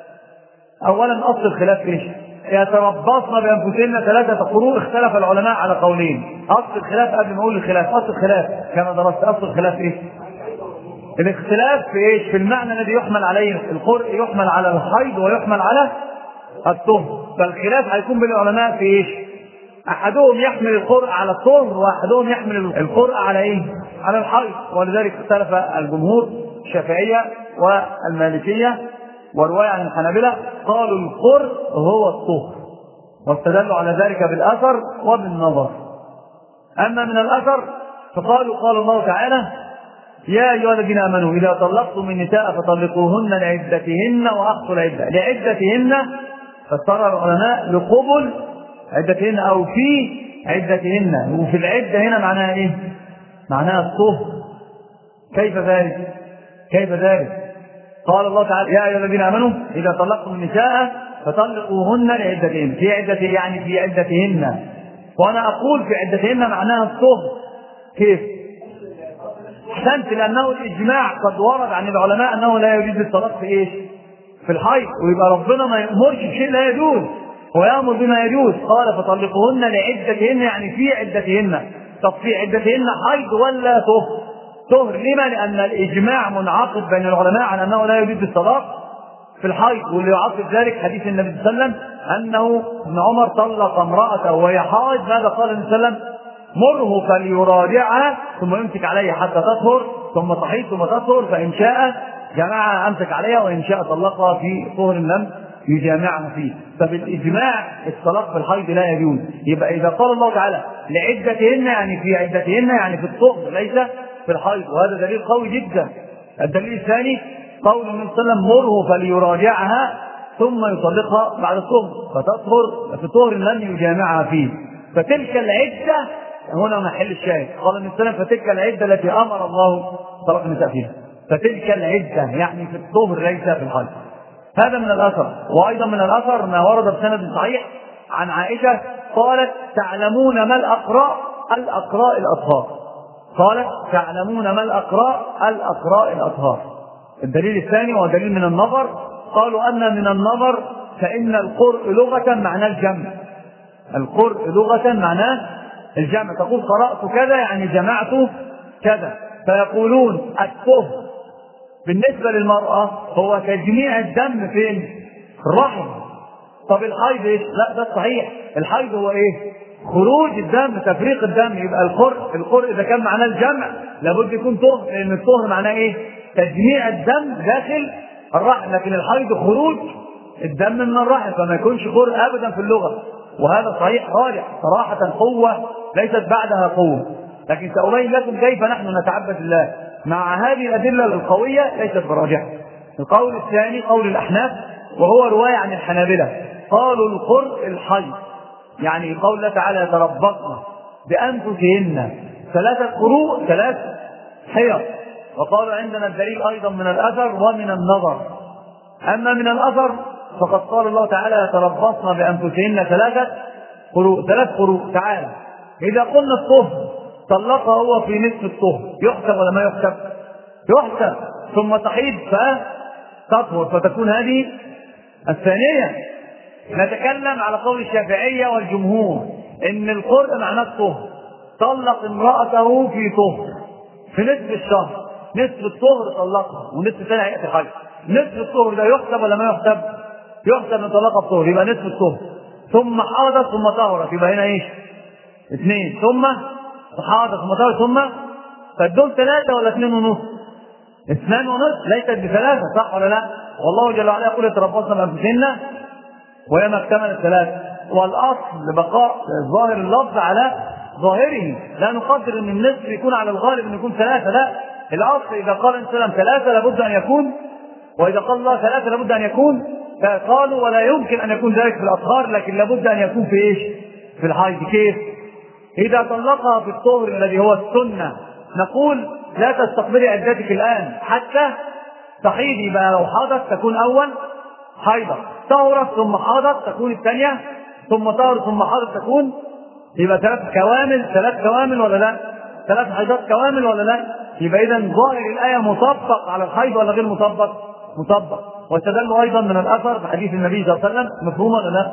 أولا أصل الخلاف ايش؟ يتربصن بأنفسهن 3 قروء. اختلف العلماء على قولين. أصل الخلاف قبل ما أقول الخلاف، أصل الخلاف كما درست أصل الخلاف إيه؟ الاختلاف في إيش؟ في المعنى الذي يحمل عليه. القرء يحمل على الحيض ويحمل على الطهر. فالخلاف هيكون بين العلماء في إيش؟ أحدهم يحمل القرء على الطهر، وأحدهم يحمل القرء على إيه؟ على الحيض. ولذلك اختلف الجمهور الشافعية والمالكية ورواية عن الحنابلة قالوا القرء هو الطهر، واستدلوا على ذلك بالأثر وبالنظر. أما من الأثر فقالوا قال الله تعالى يا أيها الذين آمنوا إذا طلقتم النساء فطلقوهن لعدتهن وأحصوا العدة. لعدتهن فسر العلماء لقبل عدتهن أو في عدتهن. وفي العدة هنا معناها إيه؟ معناها الطهر. كيف ذلك؟ قال الله تعالى يا أيها الذين آمنوا إذا طلقتم النساء فطلقوهن لعدتهن. في عدة يعني في عدتهن، وأنا أقول في عدتهن معناها الطهر. كيف؟ أحسنت، لأنه الإجماع قد ورد عن العلماء أنه لا يجوز الطلاق في إيش؟ في الحيض. ويبقى ربنا ما يأمرش بشيء لا يجوز ويأمر بما يجوز. قال فطلقوهن لعدتهن يعني في عدتهن. طب في عدتهن حيض ولا طهر؟ لما؟ لأن الإجماع منعقد بين العلماء على أنه لا يجوز الطلاق في الحيض. واللي يعقد ذلك حديث النبي صلى الله عليه وسلم أنه ابن عمر طلق امرأته وهي حائض. ماذا قال النبي صلى الله عليه وسلم؟ مره فليراجعها ثم يمسك عليها حتى تطهر ثم تحيض ثم تطهر، فإن شاء جمعها أمسك عليها وإن شاء طلقها في طهر لم يجامعها فيه. فبالإجماع الطلاق في الحيض لا يجوز. يبقى إذا قال الله تعالى لعدتهن يعني في عدتهن يعني في الطهر ليس في الحيض، وهذا دليل قوي جدا. الدليل الثاني قول النبي صلى الله عليه وسلم مره فليراجعها ثم يطلقها بعد الطهر فتطهر في طهر لم يجامعها فيه. فتلك العدة هنا محل الشاهد. قال النبي صلى الله عليه وسلم فتلك العدة التي أمر الله طلاق النساء فيها. فتلك العدة يعني في الطهر ليس في الحيض. هذا من الأثر. وأيضا من الأثر ما ورد بسند صحيح عن عائشة قالت تعلمون ما الأقراء؟ الأقراء الأطهار. قالت تعلمون ما الأقراء؟ الأقراء الأطهار. الدليل الثاني وهو دليل من النظر. قالوا أن من النظر فإن القرء لغة معناه الجمع. القرء لغة معناه الجمع. تقول قرأت كذا يعني جمعت كذا. فيقولون الطهر بالنسبة للمرأة هو تجميع الدم فين؟ الرحم. طب الحيض ايش؟ لا ده صحيح، الحيض هو ايه؟ خروج الدم، تفريق الدم. يبقى القرء اذا كان معناه الجمع لابد يكون طهر، لان الطهر معناه ايه؟ تجميع الدم داخل الرحم، لكن الحيض خروج الدم من الرحم، فما يكونش قرء ابدا في اللغه، وهذا صحيح راجح صراحه، قوه ليست بعدها قوه. لكن سأبين لكم كيف نحن نتعبد الله مع هذه الادله القويه ليست براجحه. القول الثاني قول الاحناف، وهو روايه عن الحنابله، قالوا القرء الحيض، يعني قول الله تعالى يتربصن بانفسهن 3 قروء 3 حيض. وقالوا عندنا الدليل ايضا من الاثر ومن النظر. اما من الاثر فقد قال الله تعالى يتربصن بانفسهن 3 قروء 3 قروء. تعالى اذا قلنا الطهر طلقها هو في نصف الطهر، يحسب ولا ما يحسب؟ يحسب. ثم تحيض فتطهر فتكون هذه الثانيه. نتكلم على قول الشافعيه والجمهور ان القرء معناه الطهر، طلق امراته في طهر في نصف الشهر، نصف الطهر طلقها ونصف الثاني هياتي حج. نصف الطهر ده يحسب ولا ما يحسب؟ يحسب من طلاق الطهر، يبقى نصف الطهر. ثم حاضت ثم طهرت، يبقى هنا ايش؟ 2. ثم حاضت ثم طهرت ثم، فالدول 3 ولا 2.5؟ 2.5 ليست ب3، صح ولا لا؟ والله جل وعلا يقول يتربصن بانفسهن وهي ما اكتملت 3. والاصل بقاء ظاهر اللفظ على ظاهره، لا نقدر ان النصف يكون على الغالب ان يكون 3، لا، الاصل اذا قال الانسان 3 لابد ان يكون، واذا قال الله 3 لابد ان يكون. فقالوا ولا يمكن ان يكون ذلك في الاطهار، لكن لابد ان يكون في ايش؟ في الحيض. كيف؟ اذا طلقها في الطهر الذي هو السنه نقول لا تستقبلي عدتك الان حتى تحيضي، بقى لو حاضت تكون اول حيضه، طهرت ثم حاضت تكون الثانيه، ثم طهرت ثم حاضت تكون، يبقى 3 كوامل ولا لا؟ 3 حيضات كوامل ولا لا؟ يبقى اذا ظاهر الايه مطبق على الحيض ولا غير مطبق؟ مطبق. واستدلوا ايضا من الاثر بحديث النبي صلى الله عليه وسلم، مفهوم ولا لا؟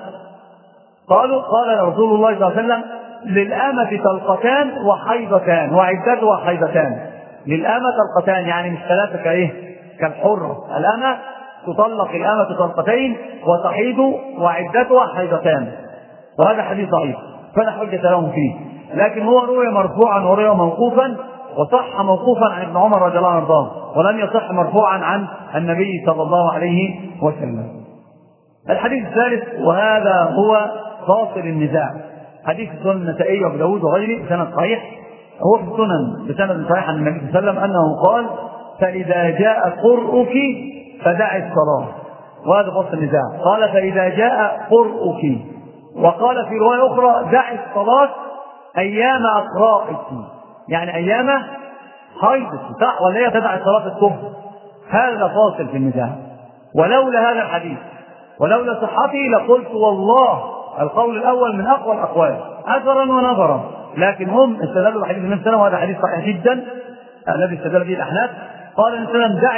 قالوا قال رسول الله صلى الله عليه وسلم للأمة طلقتان وحيضتان وعدتها حيضتان. للأمة طلقتان يعني مش 3 كايه كالحرة، الأمة تطلق الأمة طلقتين وتحيض وعدتها حيضتان، وهذا حديث ضعيف فلا حجة لهم فيه، لكن هو روي مرفوعا وروي موقوفا، وصح موقوفا عن ابن عمر رضي الله عنه، ولم يصح مرفوعا عن النبي صلى الله عليه وسلم. الحديث الثالث وهذا هو فاصل النزاع، حديث سنن النسائي وابو داود وغيره بسند صحيح، هو في السنن بسند صحيح عن النبي صلى الله عليه وسلم انه قال فاذا جاء قرؤك فدعي الصلاه، وهذا فاصل النزاع. قال فاذا جاء قرؤك، وقال في روايه اخرى دعي الصلاه ايام اقرائك، يعني ايام حيضك، صح ولا هي تدعي صلاه الظهر؟ هذا فاصل في النزاع. ولولا هذا الحديث ولولا صحته لقلت والله القول الاول من اقوى الاقوال اثرا ونظرا، لكن هم استدلوا بحديث النبي صلى الله عليه وسلم، وهذا حديث صحيح جدا الذي استدل به الاحناف. قال النبي صلى الله عليه وسلم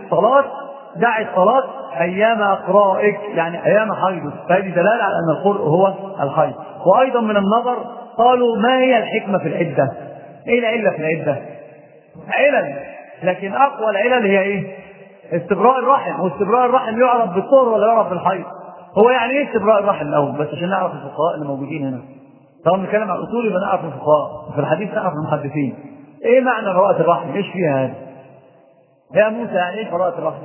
دعي الصلاه ايام اقرائك، يعني ايام حيضك، فهذه دلاله على ان القرء هو الحيض. وايضا من النظر قالوا ما هي الحكمه في العده؟ ايه العله في العده؟ علل، لكن اقوى العلل هي ايه؟ استبراء الرحم، واستبراء الرحم يعرف بالطهر ولا يعرف بالحيض؟ هو يعني ايه استبراء الرحم الاول بس عشان نعرف الفقهاء اللي موجودين هنا. طبعا نتكلم عن الاصول يبقى نعرف الفقهاء، في الحديث نعرف المحدثين. ايه معنى براءة الرحم؟ ايش فيها هذه؟ يا موسى يعني ايه براءة الرحم؟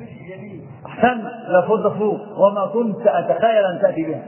احسن لفظ فوق وما كنت اتخيل ان تاتي بها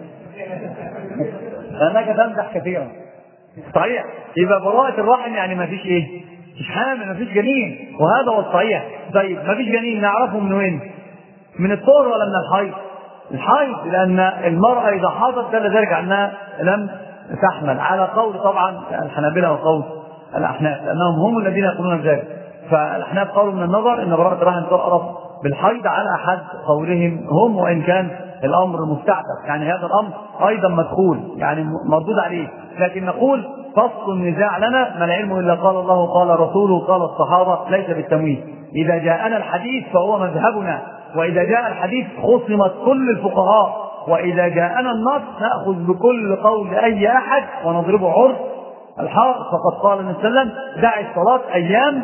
لانك تمدح كثيرا. صحيح، يبقى براءة الرحم يعني ما فيش ايه؟ مش حامل، ما فيش جنين، وهذا هو الصحيح. طيب ما فيش جنين نعرفه من وين؟ من الطهر ولا من الحيض؟ الحيض، لان المرأة اذا حاضت دل ذلك عنها لم تحمل، على قول طبعا الحنابلة وقول الاحناف، لانهم هم الذين يقولون ذلك. فالاحناف قالوا من النظر ان براءة الرحم تعرف بالحيض على احد قولهم هم، وان كان الامر مستعتب، يعني هذا الامر ايضا مدخول يعني مردود عليه. لكن نقول فصل النزاع لنا ما العلم الا قال الله قال رسوله قال الصحابه، ليس بالتمويه. اذا جاءنا الحديث فهو مذهبنا، واذا جاء الحديث خصمت كل الفقهاء، واذا جاءنا النص ناخذ بكل قول اي احد ونضربه عرف الحائط. فقد قال النبي صلى الله عليه وسلم دع الصلاه ايام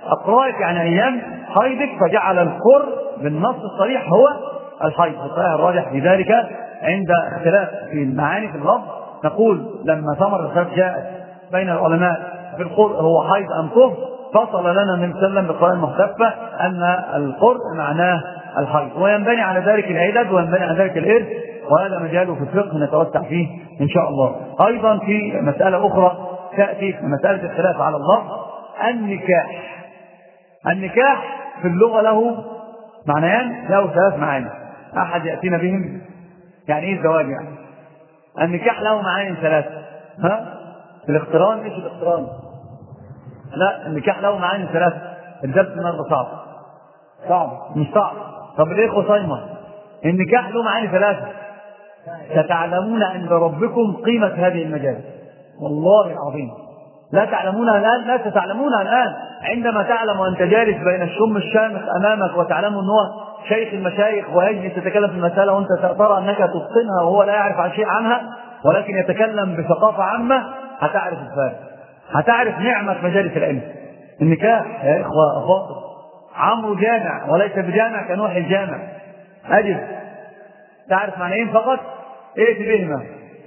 أقرائك يعني أيام حيضك، فجعل القر بالنص الصريح هو الحيض. الصحيح الراجح في ذلك عند اختلاف في المعاني في اللفظ، نقول لما ثمر الخلاف جاءت بين العلماء في القر هو حيض أم طهر، فصل لنا النبي صلى الله عليه وسلم بالقرآن المختفى أن القر معناه الحيض، وينبني على ذلك العدد وينبني على ذلك الإرث، وهذا مجاله في الفقه نتوسع فيه إن شاء الله. أيضا في مسألة أخرى تأتي في مسألة الخلاف على اللفظ، النكاح. النكاح في اللغة له معنيان، له 3 معاني، أحد يأتينا بهم. يعني إيه الزواج؟ يعني النكاح له معاني 3. الاقتران، إيش الاقتران؟ لا، النكاح له معاني 3. الدرس النهارده صعب مش صعب. طب الإخوة صايمة، النكاح له معاني 3. ستعلمون عند ربكم قيمة هذه المجالس، والله العظيم لا تعلمونها الآن، لا تتعلمونها الآن. عندما تعلم وأنت جالس بين الشم الشامخ أمامك وتعلم أنه شيخ المشايخ ويجلس يتكلم في المسألة وأنت ترى أنك تتقنها وهو لا يعرف عن شيء عنها، ولكن يتكلم بثقافة عامة، هتعرف الفارق، هتعرف نعمة مجالس العلم. النكاح يا إخوة أفاضل، عمرو جامع وليس بجامع كنوح الجامع. أجل تعرف معنيين فقط، إيه بهما؟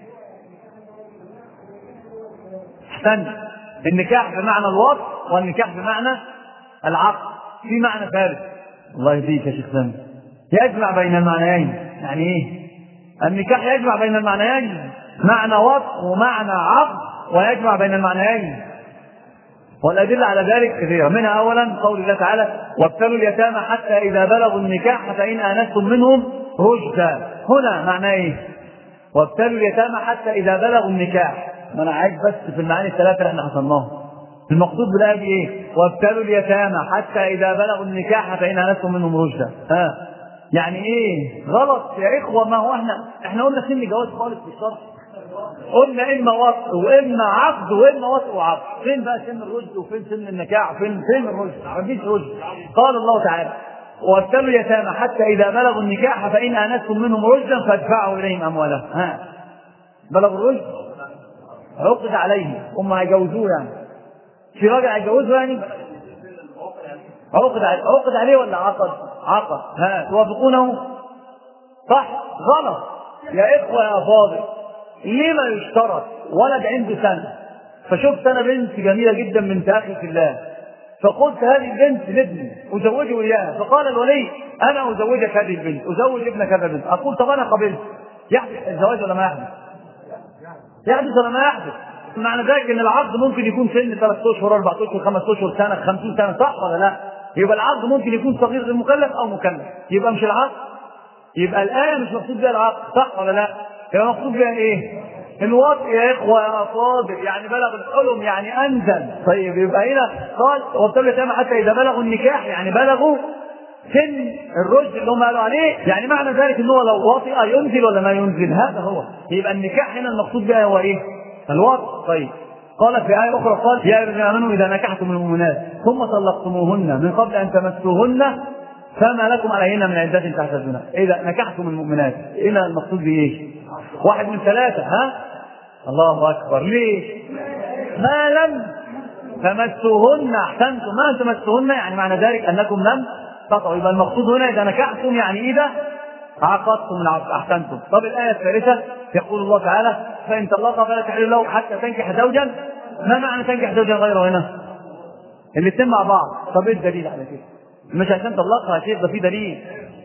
احسن. النكاح بمعنى الوصف، والنكاح بمعنى العقد، في معنى ثالث الله يهديك يا شيخ سامي، يجمع بين المعنيين. يعني ايه النكاح؟ يجمع بين المعنيين، معنى وصف ومعنى عقد، ويجمع بين المعنيين. والأدلة على ذلك كثيرة، منها أولا قول الله تعالى: وابتلوا اليتامى حتى إذا بلغوا النكاح فإن آنستم منهم رشدا. هنا معناه ايه؟ وابتلوا اليتامى حتى إذا بلغوا النكاح. ما أنا عايز بس في المعاني 3 اللي احنا حصلناهم. المقصود بالآية دي ايه؟ وابتلوا اليتامى حتى إذا بلغوا النكاح فإن آنستم منهم رشدا. يعني ايه؟ غلط يا إخوة. ما هو احنا قلنا سن جواز خالص في الشرع، قلنا إما وصف وإما عقد وإما وصف وعقد. فين بقى سن الرشد وفين سن النكاح؟ فين الرشد؟ مفيش رشد. قال الله تعالى: وابتلوا اليتامى حتى إذا بلغوا النكاح فإن آنستم منهم رشدا فادفعوا إليهم أموالهم. بلغوا الرشد عقد عليه، هم هيجوزوه يعني. في راجل هيجوزه يعني عقد عليه ولا عقد؟ توافقونه؟ صح؟ غلط يا إخوة يا فاضل. ليه ما يشترط ولد عنده سنة، فشفت أنا بنت جميلة جدا من أخي في الله، فقلت هذه البنت لابني أزوجه إياها، فقال الولي: أنا أزوجك هذه البنت، أزوج ابنك هذا البنت. أقول: طب أنا قبلت. يحدث الزواج ولا ما يحدث؟ يحدث ولا ما يحدث؟ معنى ذلك ان العقد ممكن يكون سن 3 اشهر 4 اشهر 5 اشهر سنه 50 سنه، صح ولا لا؟ يبقى العقد ممكن يكون صغير غير مكلف او مكلف، يبقى مش العقد. يبقى الايه مش مقصود بها العقد، صح ولا لا؟ يبقى مقصود بها ايه؟ الوطء يا اخوه يا فاضل، يعني بلغ الحلم يعني انزل. طيب يبقى هنا قال: وابتلوا اليتامى حتى اذا بلغوا النكاح، يعني بلغوا سن الرشد اللي هم قالوا عليه. يعني معنى ذلك ان هو لو وطئ ينزل ولا ما ينزل؟ هذا هو. يبقى النكاح هنا المقصود بها هو ايه؟ الوطء. طيب قال في آية أخرى: قال: يا الذين آمنوا إذا نكحتم المؤمنات ثم طلقتموهن من قبل أن تمسوهن فما لكم عليهن من عدة تعتدونها. إذا نكحتم المؤمنات، إلى المقصود بإيه؟ 1 من 3. الله أكبر. ليه؟ ما لم تمسوهن. أحسنتم، ما تمسوهن يعني معنى ذلك أنكم لم تطعوا. يبقى المقصود هنا إذا نكحتم يعني إذا عقدتم العقد. أحسنتم. طب الآية الثالثة يقول الله تعالى: فإن طلقها فلا تحل له حتى تنكح زوجا. ما معنى تنكح زوجا غيره هنا؟ الاثنين مع بعض. طب ايه الدليل على كده؟ مش عشان طلقها يا شيخ، ده في دليل.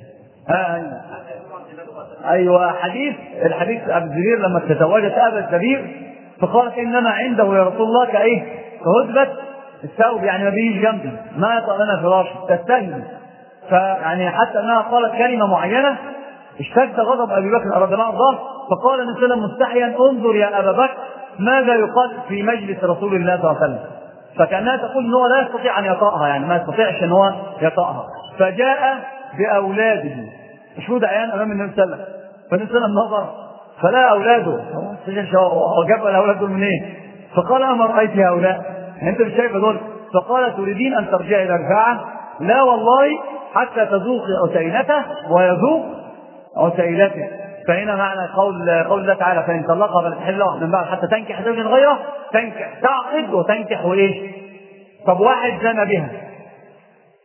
ايوه الحديث ابو الزبير لما تزوجت ابا الزبير فقالت: انما عنده يا رسول الله كايه؟ كهدبة الثوب، يعني ما بيجيش جنبي، ما يطأ لنا فراش، تستهزئ. فيعني حتى انها قالت كلمه معينه اشتد غضب ابي بكر رضي الله عنه، فقال النبي صلى الله عليه وسلم مستحيا: انظر يا ابا بكر ماذا يقال في مجلس رسول الله صلى الله عليه وسلم. فكانها تقول ان هو لا يستطيع ان يطأها، يعني ما يستطيعش ان هو يطأها. فجاء باولاده شهود عيان امام النبي صلى الله عليه وسلم، فالنبي صلى الله عليه وسلم نظر فلا اولاده، وجاب الاولاد دول منين؟ فقال: اما رايت هؤلاء؟ انت مش شايف دول؟ فقال: تريدين ان ترجعي الى رفاعه؟ لا والله حتى تذوقي عسيلته ويذوق عسيلته. فهنا معنى قول الله تعالى: فإن طلقها فلا تحل له من بعد حتى تنكح زوجا غيره. تنكح تعقد وتنكح وايه؟ طب واحد زنى بها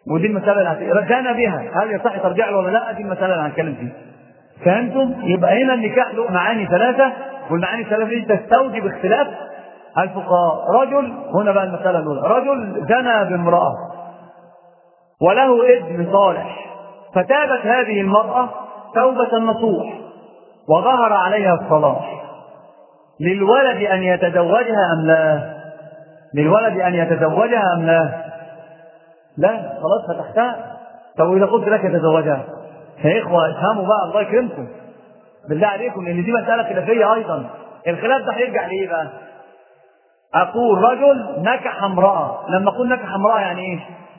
ودي المسألة اللي رجعنا بها، هل يصح ترجع له ولا لا؟ دي المسألة اللي هنتكلم فيها. فهمتم؟ يبقى هنا النكاح له معاني ثلاثة، والمعاني الثلاثة دي تستوجب اختلاف الفقهاء. رجل، هنا بقى المسألة الأولى، رجل زنى بامرأة وله ابن صالح، فتابت هذه المرأة توبة نصوح وظهر عليها الصلاح، للولد أن يتزوجها أم لا؟ للولد أن يتزوجها أم لا؟ لا، خلاص فتحتها. طب إذا قلت لك يتزوجها يا إخوة افهموا بقى الله يكرمكم بالله عليكم، لأن دي مسألة خلافية أيضا. الخلاف ده هيرجع لإيه بقى؟ أقول رجل نكح امرأة، لما أقول نكح امرأة يعني إيه؟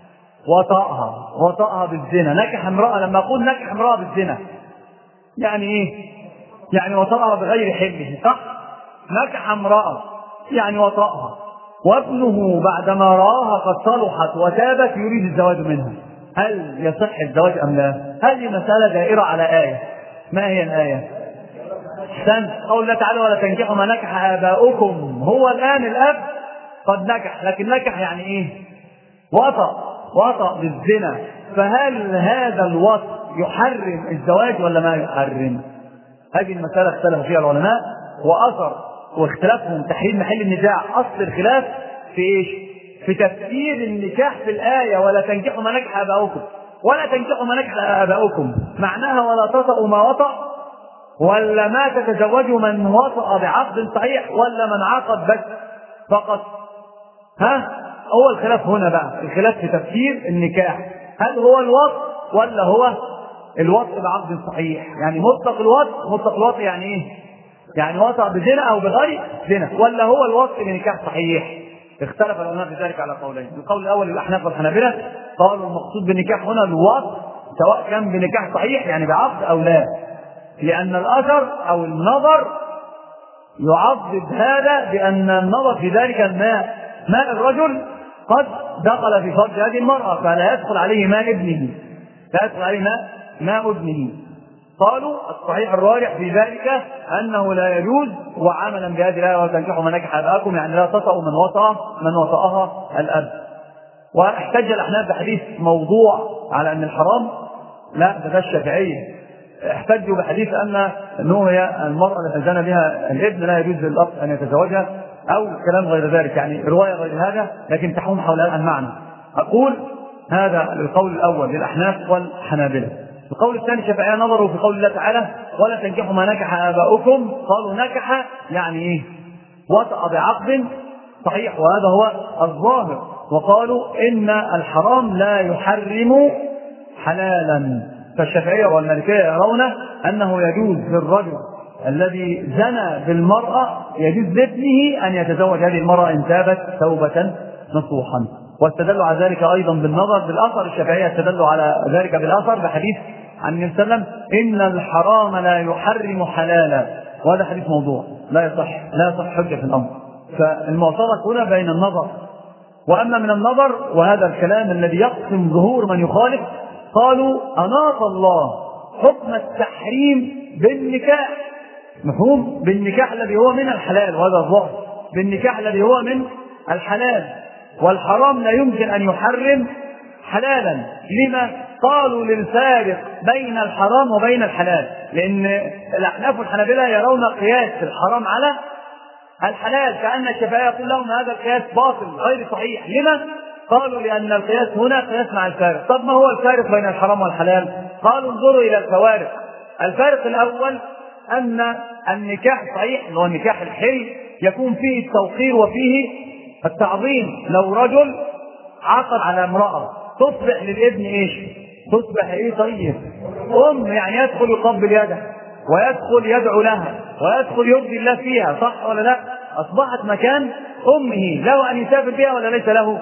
وطأها بالزنا. نكح امرأة، لما أقول نكح امرأة بالزنا يعني إيه؟ يعني وطأها بغير حله، صح؟ نكح امرأة يعني وطأها، وابنه بعدما رآها قد صلحت وتابت يريد الزواج منها، هل يصح الزواج أم لا؟ هذه مسألة دائرة على آية. ما هي الآية؟ قول الله تعالى ولا تنكحوا ما نكح آباؤكم. هو الآن الأب قد نكح، لكن نكح يعني إيه؟ وطأ بالزنا. فهل هذا الوطء يحرم الزواج ولا ما يحرم؟ هذه المسألة اختلف فيها العلماء، وأثر واختلافهم تحريم محل النزاع. أصل الخلاف في إيش؟ في تفسير النكاح في الآية ولا تنكحوا ما نكح آباؤكم. ولا تنكحوا ما نكح آباؤكم معناها ولا تطأوا ما وطأ، ولا ما تتزوجوا من وطأ بعقد صحيح، ولا من عقد بس فقط؟ هو الخلاف هنا بقى، الخلاف في تفسير النكاح، هل هو الوطء ولا هو الوطء بعقد صحيح؟ يعني مطلق الوطء يعني ايه؟ يعني وطأ بزنا او بغير زنا، ولا هو الوطء بنكاح صحيح؟ اختلف العلماء في ذلك على قولين. القول الاول الاحناف والحنابلة قالوا المقصود بالنكاح هنا الوطء، سواء كان بنكاح صحيح يعني بعقد او لا، لان الاثر او النظر يعضد هذا بان النظر في ذلك ماء الرجل قد دخل في فرج هذه المرأة، فلا يدخل عليه ماء ابنه، لا يدخل عليه ماء ابنه. قالوا الصحيح الراجح في ذلك أنه لا يجوز، وعملا بهذه الآية وتنكحوا ما نكح آباءكم يعني لا تطأوا من وطأها الأب. واحتج الأحناف بحديث موضوع على أن الحرام، لا ده الشافعية احتجوا بحديث أنه هي المرأة التي زنى بها الابن لا يجوز للأب أن يتزوجها، أو كلام غير ذلك، يعني رواية غير هذا لكن تحوم حول المعنى. أقول هذا القول الأول للأحناف والحنابلة. القول الثاني الشافعية نظروا في قول الله تعالى ولا تنكحوا ما نكح آباؤكم، قالوا نكح يعني إيه؟ وطأ بعقد صحيح، وهذا هو الظاهر. وقالوا إن الحرام لا يحرم حلالا. فالشافعية والمالكية يرون أنه يجوز للرجل الذي زنى بالمرأة يجوز لابنه أن يتزوج هذه المرأة إن تابت توبة نصوحا. واستدلوا على ذلك أيضا بالنظر بالأثر. الشافعية استدلوا على ذلك بالأثر بحديث عن النبي صلى الله عليه وسلم إن الحرام لا يحرم حلالا، وهذا حديث موضوع لا يصح حجة في الأمر. فالمعترك هنا بين النظر، وأما من النظر وهذا الكلام الذي يقسم ظهور من يخالف، قالوا أناط الله حكم التحريم بالنكاح، مفهوم؟ بالنكاح الذي هو من الحلال، وهذا الظاهر، بالنكاح الذي هو من الحلال، والحرام لا يمكن أن يحرم حلالا. لما؟ قالوا للفارق بين الحرام وبين الحلال، لأن الأحناف والحنابلة يرون قياس الحرام على الحلال، كأن الشافعية يقول لهم هذا القياس باطل غير صحيح. لما؟ قالوا لأن القياس هنا قياس مع الفارق. طب ما هو الفارق بين الحرام والحلال؟ قالوا انظروا إلى الفوارق. الفارق الأول أن النكاح صحيح اللي هو النكاح الحل يكون فيه التوقير وفيه التعظيم. لو رجل عقد على امرأة تصبح للابن ايش؟ تصبح ايه؟ طيب يعني يدخل يقبل يده ويدخل يدعو لها ويدخل يرضي الله فيها، صح ولا لا؟ اصبحت مكان امه، له ان يسافر بها ولا ليس له؟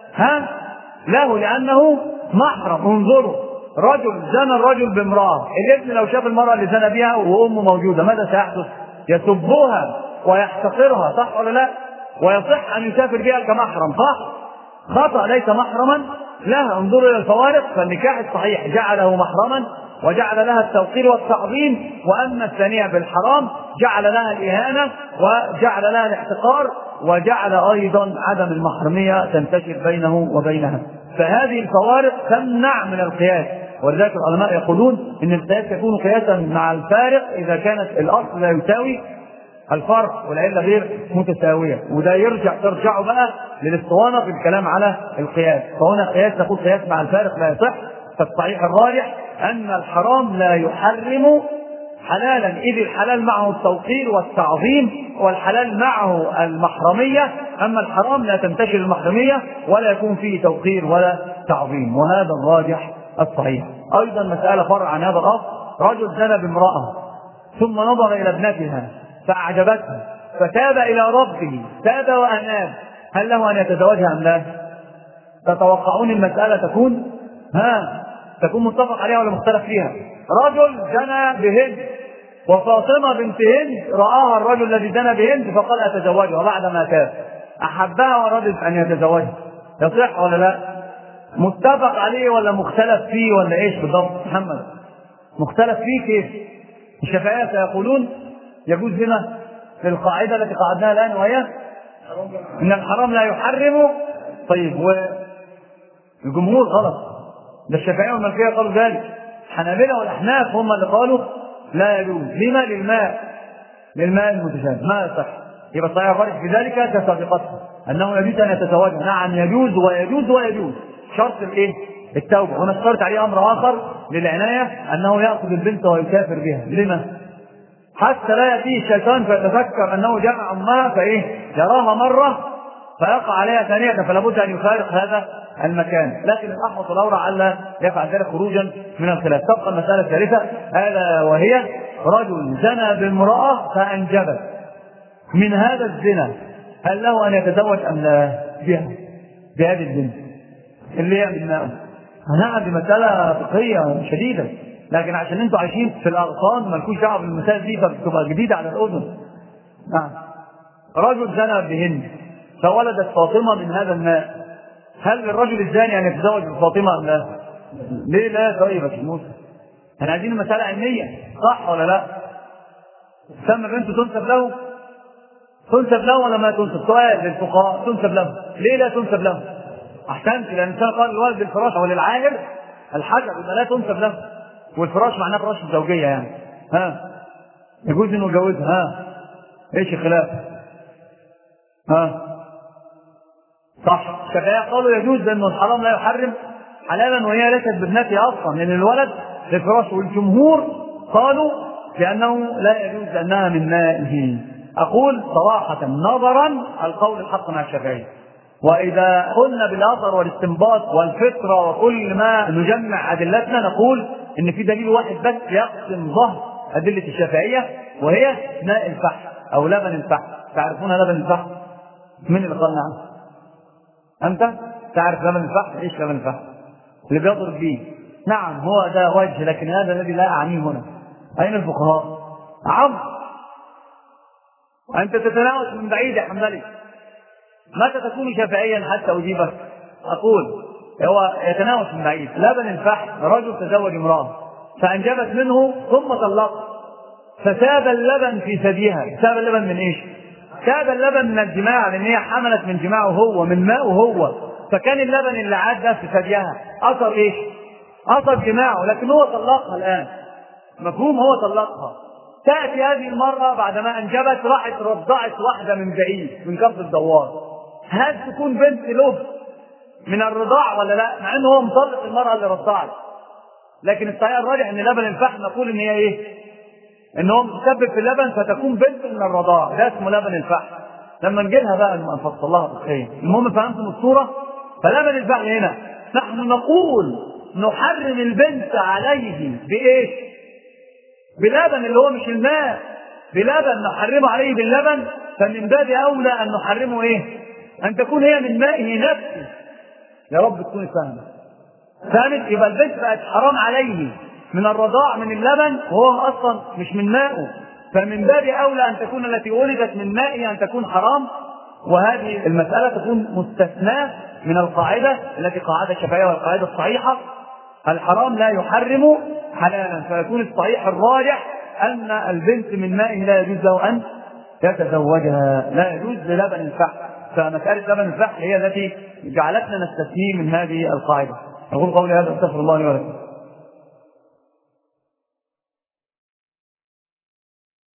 له، لانه محرم. انظروا، رجل زنى الرجل بامرأة، الابن لو شاف المرأة اللي زنى بها وامه موجودة ماذا سيحدث؟ يسبها ويحتقرها، صح ولا لا؟ ويصح ان يسافر بها كمحرم، صح؟ خطأ، ليس محرما لها. انظروا الى الفوارق. فالنكاح الصحيح جعله محرما وجعل لها التوقير والتعظيم، واما الثانية بالحرام جعل لها الاهانة وجعل لها الاحتقار وجعل ايضا عدم المحرمية تنتشر بينه وبينها. فهذه الفوارق تمنع من القياس، ولذلك العلماء يقولون ان القياس يكون قياسا مع الفارق اذا كانت الاصل لا يساوي الفرق والعله غير متساويه، وده ترجع بقى للاسطوانه في الكلام على القياس. فهنا قياس نقول قياس مع الفارق لا يصح. فالصحيح الراجح ان الحرام لا يحرم حلالا، اذ الحلال معه التوقير والتعظيم، والحلال معه المحرميه، اما الحرام لا تنتشر المحرميه ولا يكون فيه توقير ولا تعظيم، وهذا الراجح الصحيح. ايضا مساله فرع عن هذا الاصل، رجل زنى بامراه ثم نظر الى ابنتها فاعجبته فتاب الى ربه، تاب واناب، هل له ان يتزوجها ام لا؟ تتوقعون المساله تكون متفق عليها ولا مختلف فيها؟ رجل زنى بهند وفاطمه بنت هند راها الرجل الذي زنى بهند فقال اتزوجها بعد ما تاب، احبها ورضت ان يتزوجها، يصح ولا لا؟ متفق عليه ولا مختلف فيه ولا ايش بالضبط محمد؟ مختلف فيه كيف؟ الشافعيه سيقولون يجوز هنا في القاعده التي قعدناها الان، وهي ان الحرام لا يحرم. طيب والجمهور غلط، ده الشافعيه والمالكيه قالوا ذلك، الحنابلة والاحناف هم اللي قالوا لا يجوز. لما؟ للماء المتشابه ما يصح. يبقى الصحيح الراجح في ذلك كسابقته انه يجوز ان يتزوجها، نعم يجوز ويجوز شرط الايه؟ التوبه. هنا اشترط عليه امر اخر للعنايه، انه ياخذ البنت ويكافر بها. لما؟ حتى لا ياتيه الشيطان فيتذكر انه جمع امها يراها مره فيقع عليها ثانيه، فلا بد ان يفارق هذا المكان. لكن الاحوط والاورع الا يفعل ذلك خروجا من الخلاف. تبقى المساله الثالثه الا وهي رجل زنى بامراه فانجبت، من هذا الزنا هل له ان يتزوج ام لا بها بهذه البنت اللي هي من ماء؟ نعم دي مساله فقهيه شديده، لكن عشان انتوا عايشين في الاغصان مالكوش دعوه بالمسائل دي فبتبقى جديده على الاذن. نعم رجل زنى بهند فولدت فاطمه من هذا الماء، هل للرجل الزاني ان يتزوج بفاطمه ام لا؟ ليه لا؟ طيب يا موسى احنا عايزين المساله علميه، صح ولا لا؟ سمى بنته تنسب له ولا ما تنسب؟ سؤال للفقهاء، تنسب له ليه لا تنسب له؟ احسنت، لان الانسان قال الولد الفراش او للعاهر الحجر يبقى لا تنسب له، والفراش معناه فراش الزوجيه يعني. يجوز انه يجوزها؟ ايش الخلاف؟ صح، الشافعيه قالوا يجوز لانه الحرام لا يحرم حلالا وهي ليست بابنته اصلا، لان الولد للفراش، والجمهور قالوا لانه لا يجوز لانها من مائه. اقول صراحه نظرا القول الحق مع الشافعيه، واذا قلنا بالاثر والاستنباط والفطره وكل ما نجمع ادلتنا نقول ان في دليل واحد بس يقسم ظهر ادله الشافعيه، وهي ماء الفحم او لبن الفحم. تعرفون لبن الفحم؟ من اللي قال نعم؟ انت تعرف لبن الفحم؟ ايش لبن الفحم؟ اللي بيضرب به. نعم هو ده وجه، لكن هذا الذي لا اعنيه هنا. اين الفقهاء؟ انت تتناوش من بعيد يا حمدلي، متى تكون شافعيا حتى اجيبك؟ اقول هو يتناوش من بعيد. لبن الفحم رجل تزوج امراه فانجبت منه ثم طلقها فساب اللبن في ثديها. ساب اللبن من ايش؟ ساب اللبن من الجماع، لان هي حملت من جماعه هو، من ماءه هو، فكان اللبن اللي عاد ده في ثديها اثر ايش؟ اثر جماعه، لكن هو طلقها الان. مفهوم؟ هو طلقها. تاتي هذه المره بعدما انجبت راحت رضعت واحده من بعيد من كف الدوار، هل تكون بنت له من الرضاع ولا لا؟ مع انه هو مطلق المراه اللي رضعت، لكن الصحيح الراجح ان لبن الفحم نقول ان هي ايه؟ ان هو متسبب في اللبن فتكون بنت من الرضاع، ده اسمه لبن الفحم. لما نجيلها بقى نفصلها بالخير. المهم فهمتم الصوره؟ فلبن الفحم هنا نحن نقول نحرم البنت عليه بايش؟ بلبن اللي هو مش الماء، بلبن نحرمه عليه باللبن. فمن باب اولى ان نحرمه ايه؟ ان تكون هي من مائه نفسه. يا رب تكوني فاهمه. ثالث يبقى البنت بقت حرام عليه من الرضاع من اللبن وهو اصلا مش من مائه، فمن باب اولى ان تكون التي ولدت من مائه ان تكون حرام. وهذه المساله تكون مستثناه من القاعده التي قاعده الشافعيه والقاعده الصحيحه الحرام لا يحرم حلالا، فيكون الصحيح الراجح ان البنت من مائه لا يجوز له ان يتزوجها، لا يجوز للبن الفحم فمسألة لبن الفحل هي التي جعلتنا نستثني من هذه القاعدة. أقول قولي هذا، أستغفر الله لي ولكم.